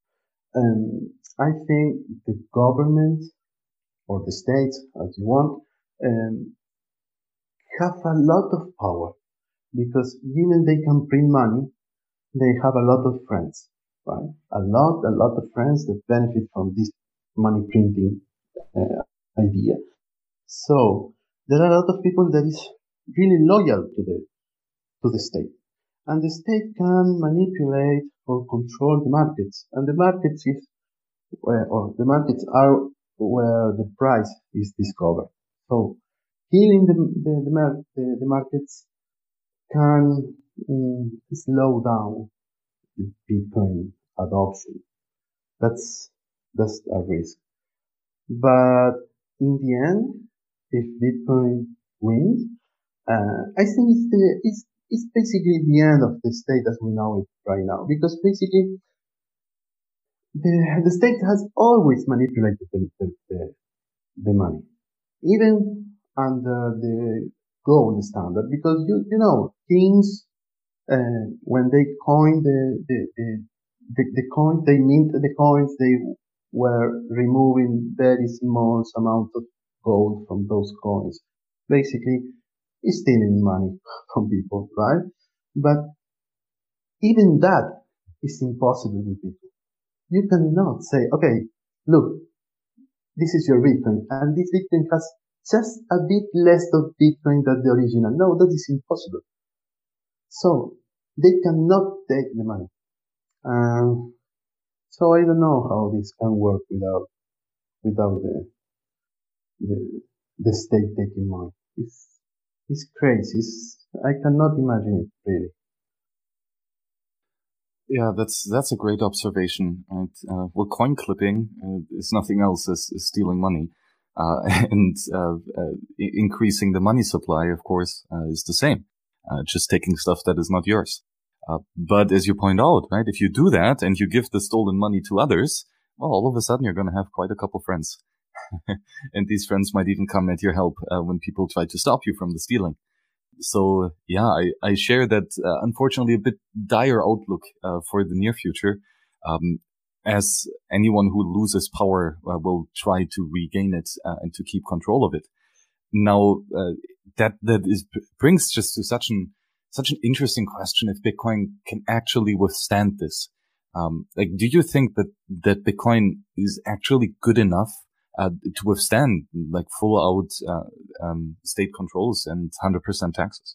Um, I think the government or the states, as you want, um, have a lot of power because given they can print money, they have a lot of friends, right? A lot, a lot of friends that benefit from this money printing uh, idea. So there are a lot of people that is really loyal to the to the state, and the state can manipulate or control the markets, and the markets is where, or the markets are where the price is discovered. So healing the the, the, mar- the, the markets can mm, slow down the Bitcoin adoption. That's that's a risk. But in the end, if Bitcoin wins, uh, I think it's the it's it's basically the end of the state as we know it right now. Because basically the the state has always manipulated the the, the, the money, even under the gold standard. Because you you know kings uh, when they coined the, the, the, the, the coin, they minted the coins, they were removing very small amount of gold from those coins. Basically, it's stealing money from people, right? But even that is impossible with Bitcoin. You cannot say, okay, look, this is your Bitcoin, and this Bitcoin has just a bit less of Bitcoin than the original. No, that is impossible. So they cannot take the money. Um, so I don't know how this can work without without the the, the state taking money. It's it's crazy. It's, I cannot imagine it really. Yeah, that's that's a great observation. Right? Uh, well, coin clipping uh, is nothing else as, as stealing money, uh, and uh, uh, increasing the money supply, of course, uh, is the same. Uh, just taking stuff that is not yours. Uh, but as you point out, right, if you do that and you give the stolen money to others, well, all of a sudden you're going to have quite a couple friends, and these friends might even come at your help uh, when people try to stop you from the stealing. So yeah, I, I share that uh, unfortunately a bit dire outlook uh, for the near future, um, as anyone who loses power uh, will try to regain it uh, and to keep control of it. Now uh, that that is brings just to such an such an interesting question if Bitcoin can actually withstand this. Um, like, do you think that that Bitcoin is actually good enough uh, to withstand like full out uh, um, state controls and one hundred percent taxes?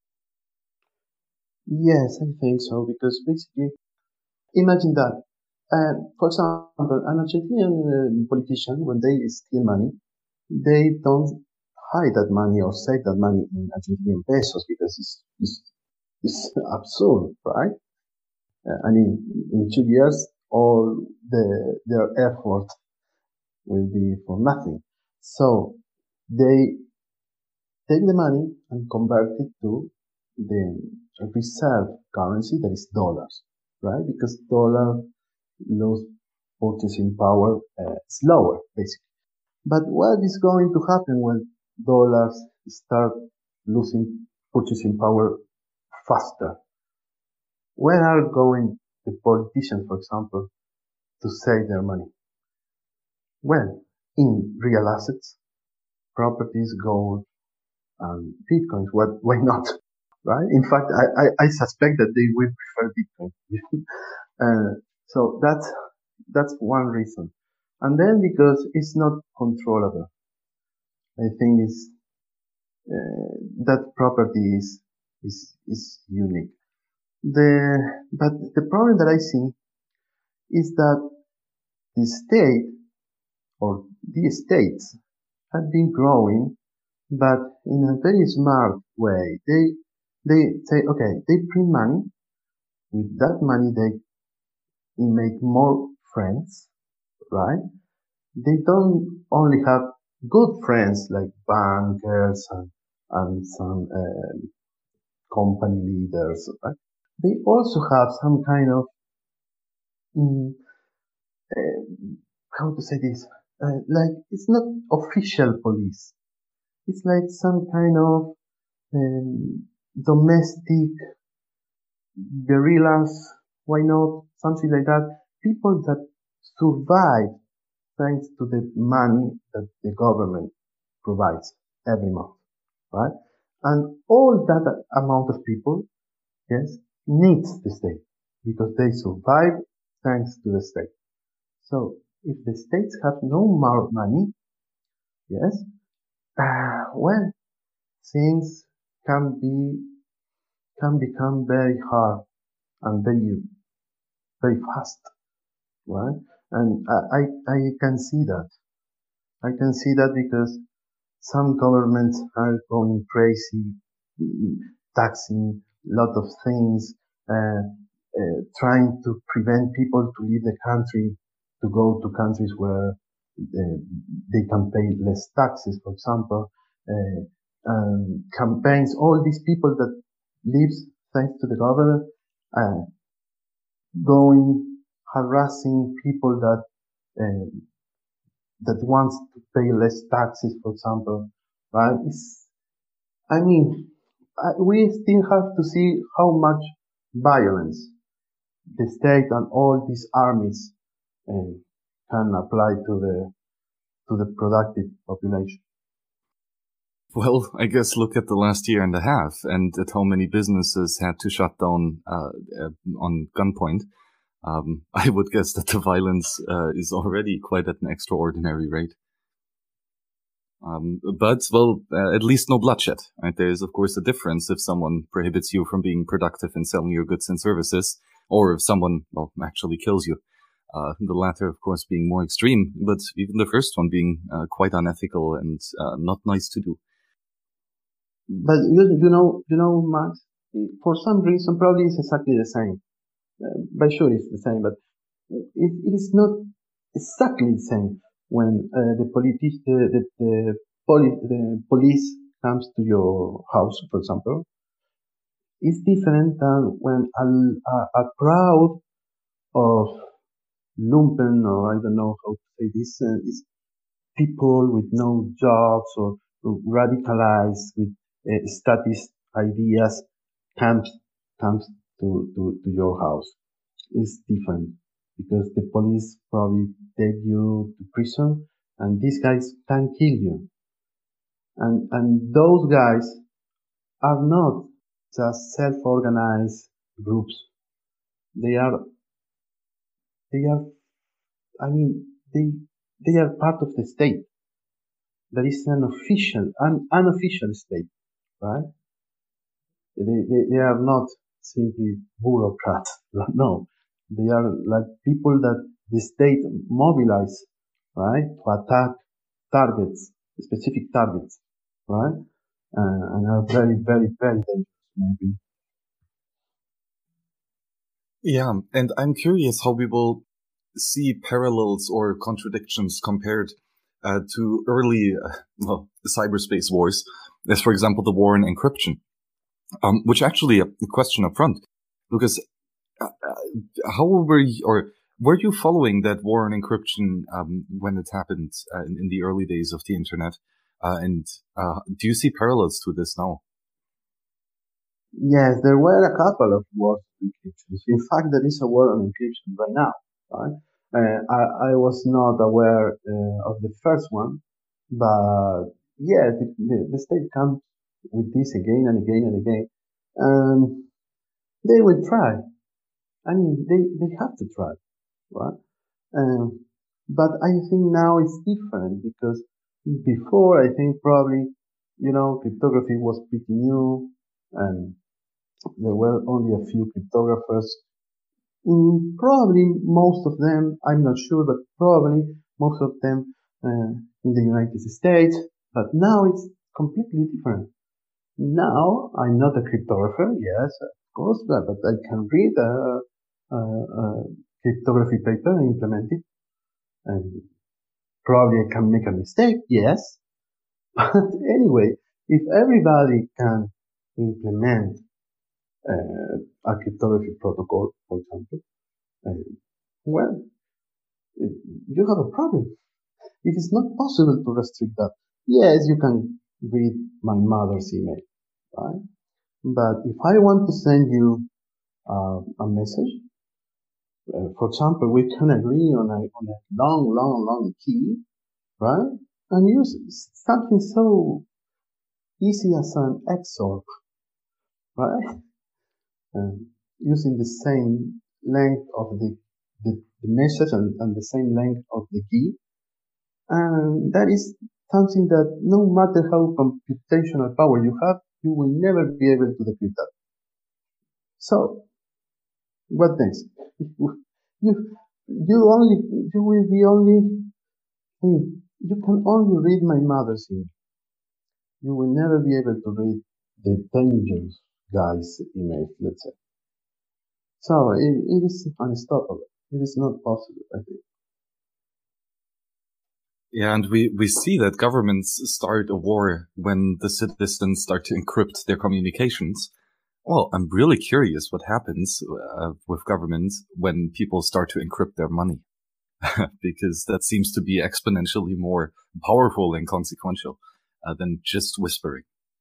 Yes, I think so because basically, imagine that. Uh, for example, an Argentinian uh, politician, when they steal money, they don't hide that money or save that money in Argentinian pesos because it's, it's is absurd, right? Uh, I mean, in two years, all the, their effort will be for nothing. So they take the money and convert it to the reserve currency that is dollars, right? Because dollar lose purchasing power uh, slower, basically. But what is going to happen when dollars start losing purchasing power faster? Where are going the politicians, for example, to save their money? Well, in real assets, properties, gold, and bitcoins. What? Why not? Right? In fact, I, I, I suspect that they will prefer Bitcoin. uh, so that's that's one reason. And then because it's not controllable, I think it's uh, that property is is is unique. The but the problem that I see is that the state or the states have been growing, but in a very smart way. They they say, okay, they print money. With that money, they make more friends, right? They don't only have good friends like bankers and, and some uh, company leaders, right? They also have some kind of, mm, uh, how to say this, uh, like it's not official police. It's like some kind of um, domestic guerrillas, why not? Something like that. People that survive thanks to the money that the government provides every month, right? And all that amount of people, yes, needs the state because they survive thanks to the state. So if the states have no more money, yes, uh, well, things can be can become very hard and very very fast, right? And I, I, I can see that. I can see that because some governments are going crazy, mm, taxing a lot of things, uh, uh, trying to prevent people to leave the country to go to countries where uh, they can pay less taxes, for example. Uh, and campaigns, all these people that lives thanks to the government, uh, going harassing people that uh, that wants to pay less taxes, for example, right? It's, I mean, I, we still have to see how much violence the state and all these armies uh, can apply to the to the productive population. Well, I guess look at the last year and a half and at how many businesses had to shut down uh, uh, on gunpoint. Um, I would guess that the violence uh, is already quite at an extraordinary rate. Um, but, well, uh, at least no bloodshed. Right? There is, of course, a difference if someone prohibits you from being productive in selling your goods and services, or if someone, well, actually kills you. Uh, the latter, of course, being more extreme, but even the first one being uh, quite unethical and uh, not nice to do. But you, you know, you know, Max, for some reason, probably it's exactly the same. Uh, by sure, it's the same, but it, it is not exactly the same when uh, the, politi- the, the, the, poli- the police comes to your house, for example. It's different than when a, a, a crowd of lumpen, or I don't know how to say this, uh, is people with no jobs or radicalized with uh, statist ideas comes comes to, to, to your house. It's different because the police probably take you to prison and these guys can kill you. And and those guys are not just self-organized groups. They are they are I mean they they are part of the state. That is an official an unofficial state, right? They, they, they are not simply bureaucrats. No, they are like people that the state mobilize, right, to attack targets, specific targets, right, uh, and are very, very, very dangerous, maybe. Yeah, and I'm curious how we will see parallels or contradictions compared uh, to early uh, well, cyberspace wars, as for example the war on encryption, um, which actually a question up front, because uh, uh, how were you, or were you following that war on encryption um, when it happened uh, in, in the early days of the internet? Uh, and uh, do you see parallels to this now? Yes, there were a couple of wars on encryption. In fact, there is a war on encryption right now, right? Uh, I, I was not aware uh, of the first one, but yeah, the, the, the state comes with this again and again and again, and they will try. I mean, they, they have to try, right? Um, but I think now it's different because before, I think probably, you know, cryptography was pretty new and there were only a few cryptographers. Mm, probably most of them, I'm not sure, but probably most of them uh, in the United States. But now it's completely different. Now I'm not a cryptographer, yes, of course, but, but I can read a, a, a cryptography paper and implement it. And probably I can make a mistake, yes. But anyway, if everybody can implement uh, a cryptography protocol, for example, uh, well, you have a problem. It is not possible to restrict that. Yes, you can read my mother's email, right? But if I want to send you uh, a message, uh, for example, we can agree on a, on a long, long, long key, right? And use something so easy as an X O R, right? Um, using the same length of the, the, the message and, and the same length of the key. And that is something that no matter how computational power you have, you will never be able to decrypt that. So, what next? You, you only, you will be only, I mean, you can only read my mother's email. You will never be able to read the dangerous guy's email, let's say. So, it, it is unstoppable. It is not possible, I think. Yeah, and we, we see that governments start a war when the citizens start to encrypt their communications. Well, I'm really curious what happens uh, with governments when people start to encrypt their money, because that seems to be exponentially more powerful and consequential uh, than just whispering.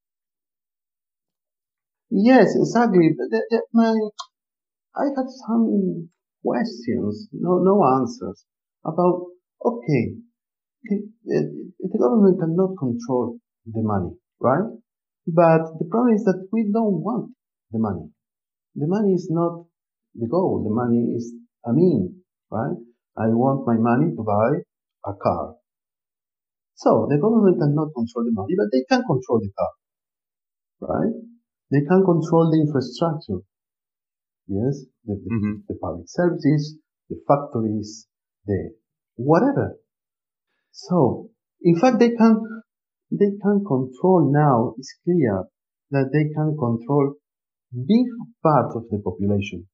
Yes, exactly. The, the, my, I had some questions, no, no answers about, okay, the, the government cannot control the money, right? But the problem is that we don't want the money. The money is not the goal. The money is a mean, right? I want my money to buy a car. So the government cannot control the money, but they can control the car, right? They can control the infrastructure. Yes, the, the, mm-hmm. the public services, the factories, the whatever. So, in fact, they can, they can control now, it's clear that they can control big part of the population.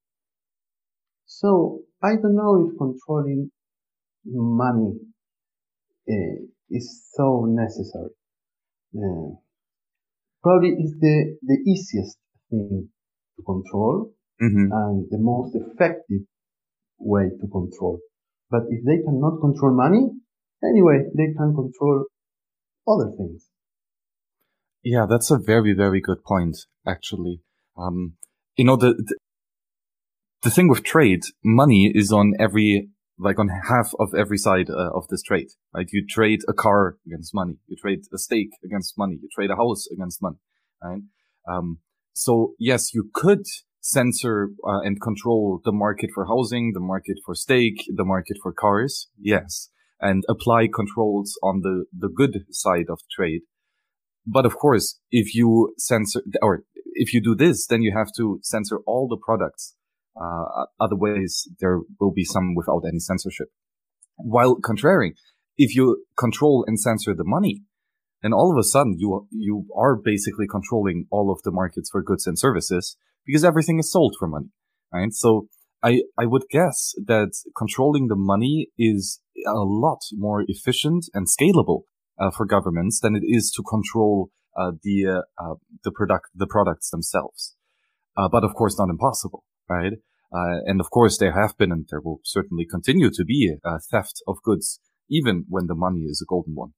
So, I don't know if controlling money uh, is so necessary. Uh, probably is the, the easiest thing to control mm-hmm. and the most effective way to control. But if they cannot control money, anyway, they can control other things. Yeah, that's a very, very good point, actually. Um, you know, the, the, the thing with trade, money is on every, like on half of every side uh, of this trade, right? You trade a car against money. You trade a steak against money. You trade a house against money, right? Um, so yes, you could censor uh, and control the market for housing, the market for steak, the market for cars, yes, and apply controls on the, the good side of trade. But of course, if you censor, or if you do this, then you have to censor all the products. Uh, otherwise, there will be some without any censorship. While contrary, if you control and censor the money, then all of a sudden you you are basically controlling all of the markets for goods and services because everything is sold for money, right? So I, I would guess that controlling the money is a lot more efficient and scalable uh, for governments than it is to control uh, the uh, uh, the product the products themselves. Uh, but of course, not impossible, right? Uh, and of course, there have been and there will certainly continue to be uh, theft of goods, even when the money is a golden one.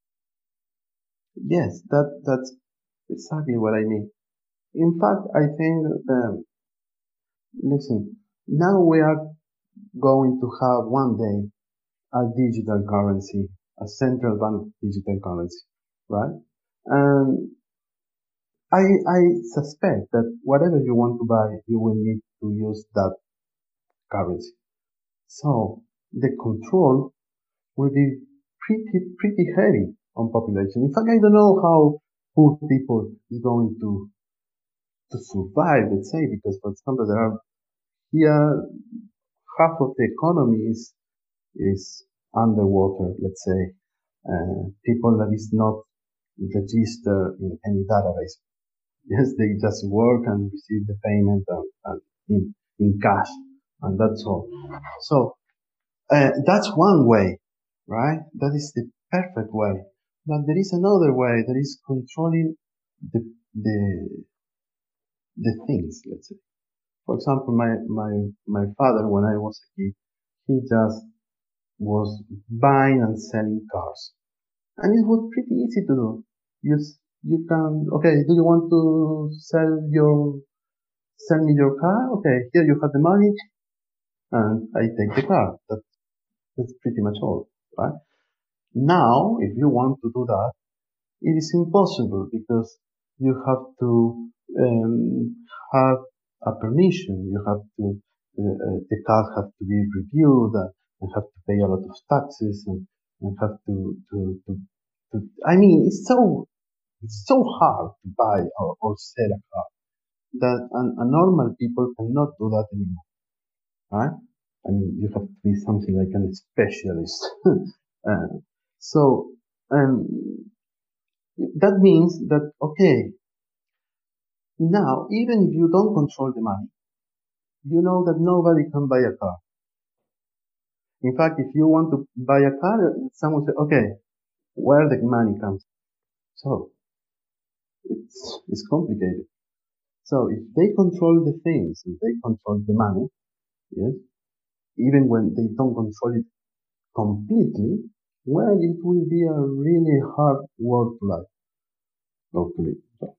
Yes, that that's exactly what I mean. In fact, I think, um, listen, now we are going to have one day a digital currency, a central bank digital currency, right? And I, I suspect that whatever you want to buy, you will need to use that currency. So the control will be pretty, pretty heavy on population. In fact, I don't know how poor people is going to, to survive, let's say, because for example, there are here half of the economy is, is underwater, let's say, uh, people that is not registered in any database. Yes, they just work and receive the payment and, and in, in cash, and that's all. So uh, that's one way, right? That is the perfect way. But there is another way that is controlling the the the things. Let's say, for example, my my my father, when I was a kid, he just was buying and selling cars, and it was pretty easy to do. You you can okay. Do you want to sell your sell me your car? Okay, here you have the money, and I take the car. That, that's pretty much all, right? Now, if you want to do that, it is impossible because you have to um, have a permission. You have to uh, uh, the car have to be reviewed uh, and have to pay a lot of taxes and, and have to, to to to. I mean, it's so it's so hard to buy or, or sell a car that an, a normal people cannot do that anymore, right? I mean, you have to be something like a specialist. uh, so um, that means that okay, now even if you don't control the money, you know that nobody can buy a car. In fact, if you want to buy a car, someone say, okay, where the money comes. So it's it's complicated. So if they control the things, if they control the money, yes, even when they don't control it completely, well, it will be a really hard work to life. Hopefully. So.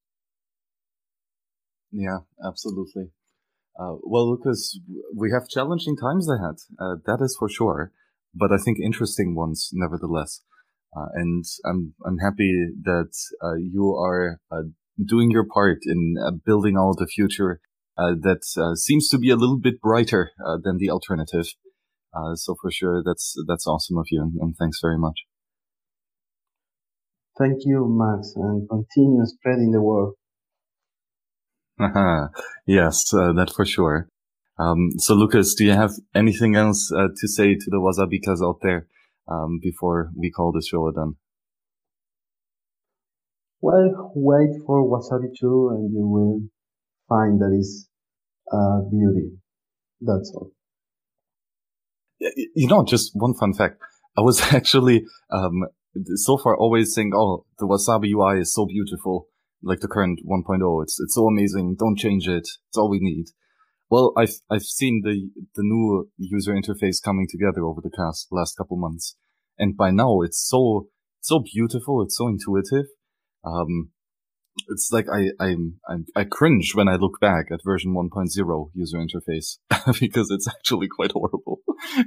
Yeah, absolutely. Uh, well, Lucas, we have challenging times ahead. Uh, that is for sure, but I think interesting ones nevertheless. Uh, and I'm I'm happy that uh, you are uh, doing your part in uh, building out the future uh, that uh, seems to be a little bit brighter uh, than the alternative. Uh, so for sure, that's that's awesome of you, and, and thanks very much. Thank you, Max, and continue spreading the word. Yes, uh, that for sure. Um, so, Lucas, do you have anything else uh, to say to the Wasabikas out there um, before we call this show done? Well, wait for Wasabi two and you will find that is uh, beauty. That's all. You know, just one fun fact. I was actually um, so far always saying, oh, the Wasabi U I is so beautiful, like the current one point oh. It's it's so amazing. Don't change it. It's all we need. Well, I've I've seen the the new user interface coming together over the past last couple months, and by now it's so so beautiful. It's so intuitive. Um, it's like I I'm, I'm I cringe when I look back at version one point oh user interface because it's actually quite horrible.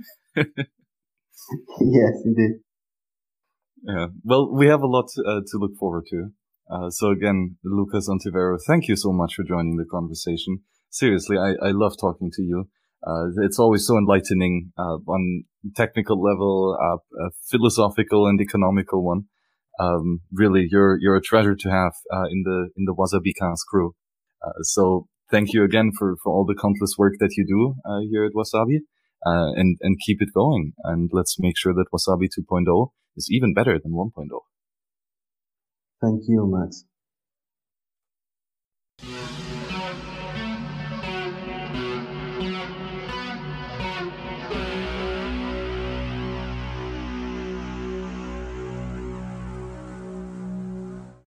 Yes, indeed. Yeah. Well, we have a lot uh, to look forward to. Uh, so again, Lucas Ontivero, thank you so much for joining the conversation. Seriously, I, I love talking to you. Uh, it's always so enlightening, uh, on technical level, uh, a philosophical and economical one. Um, really, you're, you're a treasure to have, uh, in the, in the Wasabicast crew. Uh, so thank you again for, for all the countless work that you do, uh, here at Wasabi, uh, and, and keep it going. And let's make sure that Wasabi two point oh is even better than one point oh. Thank you, Max.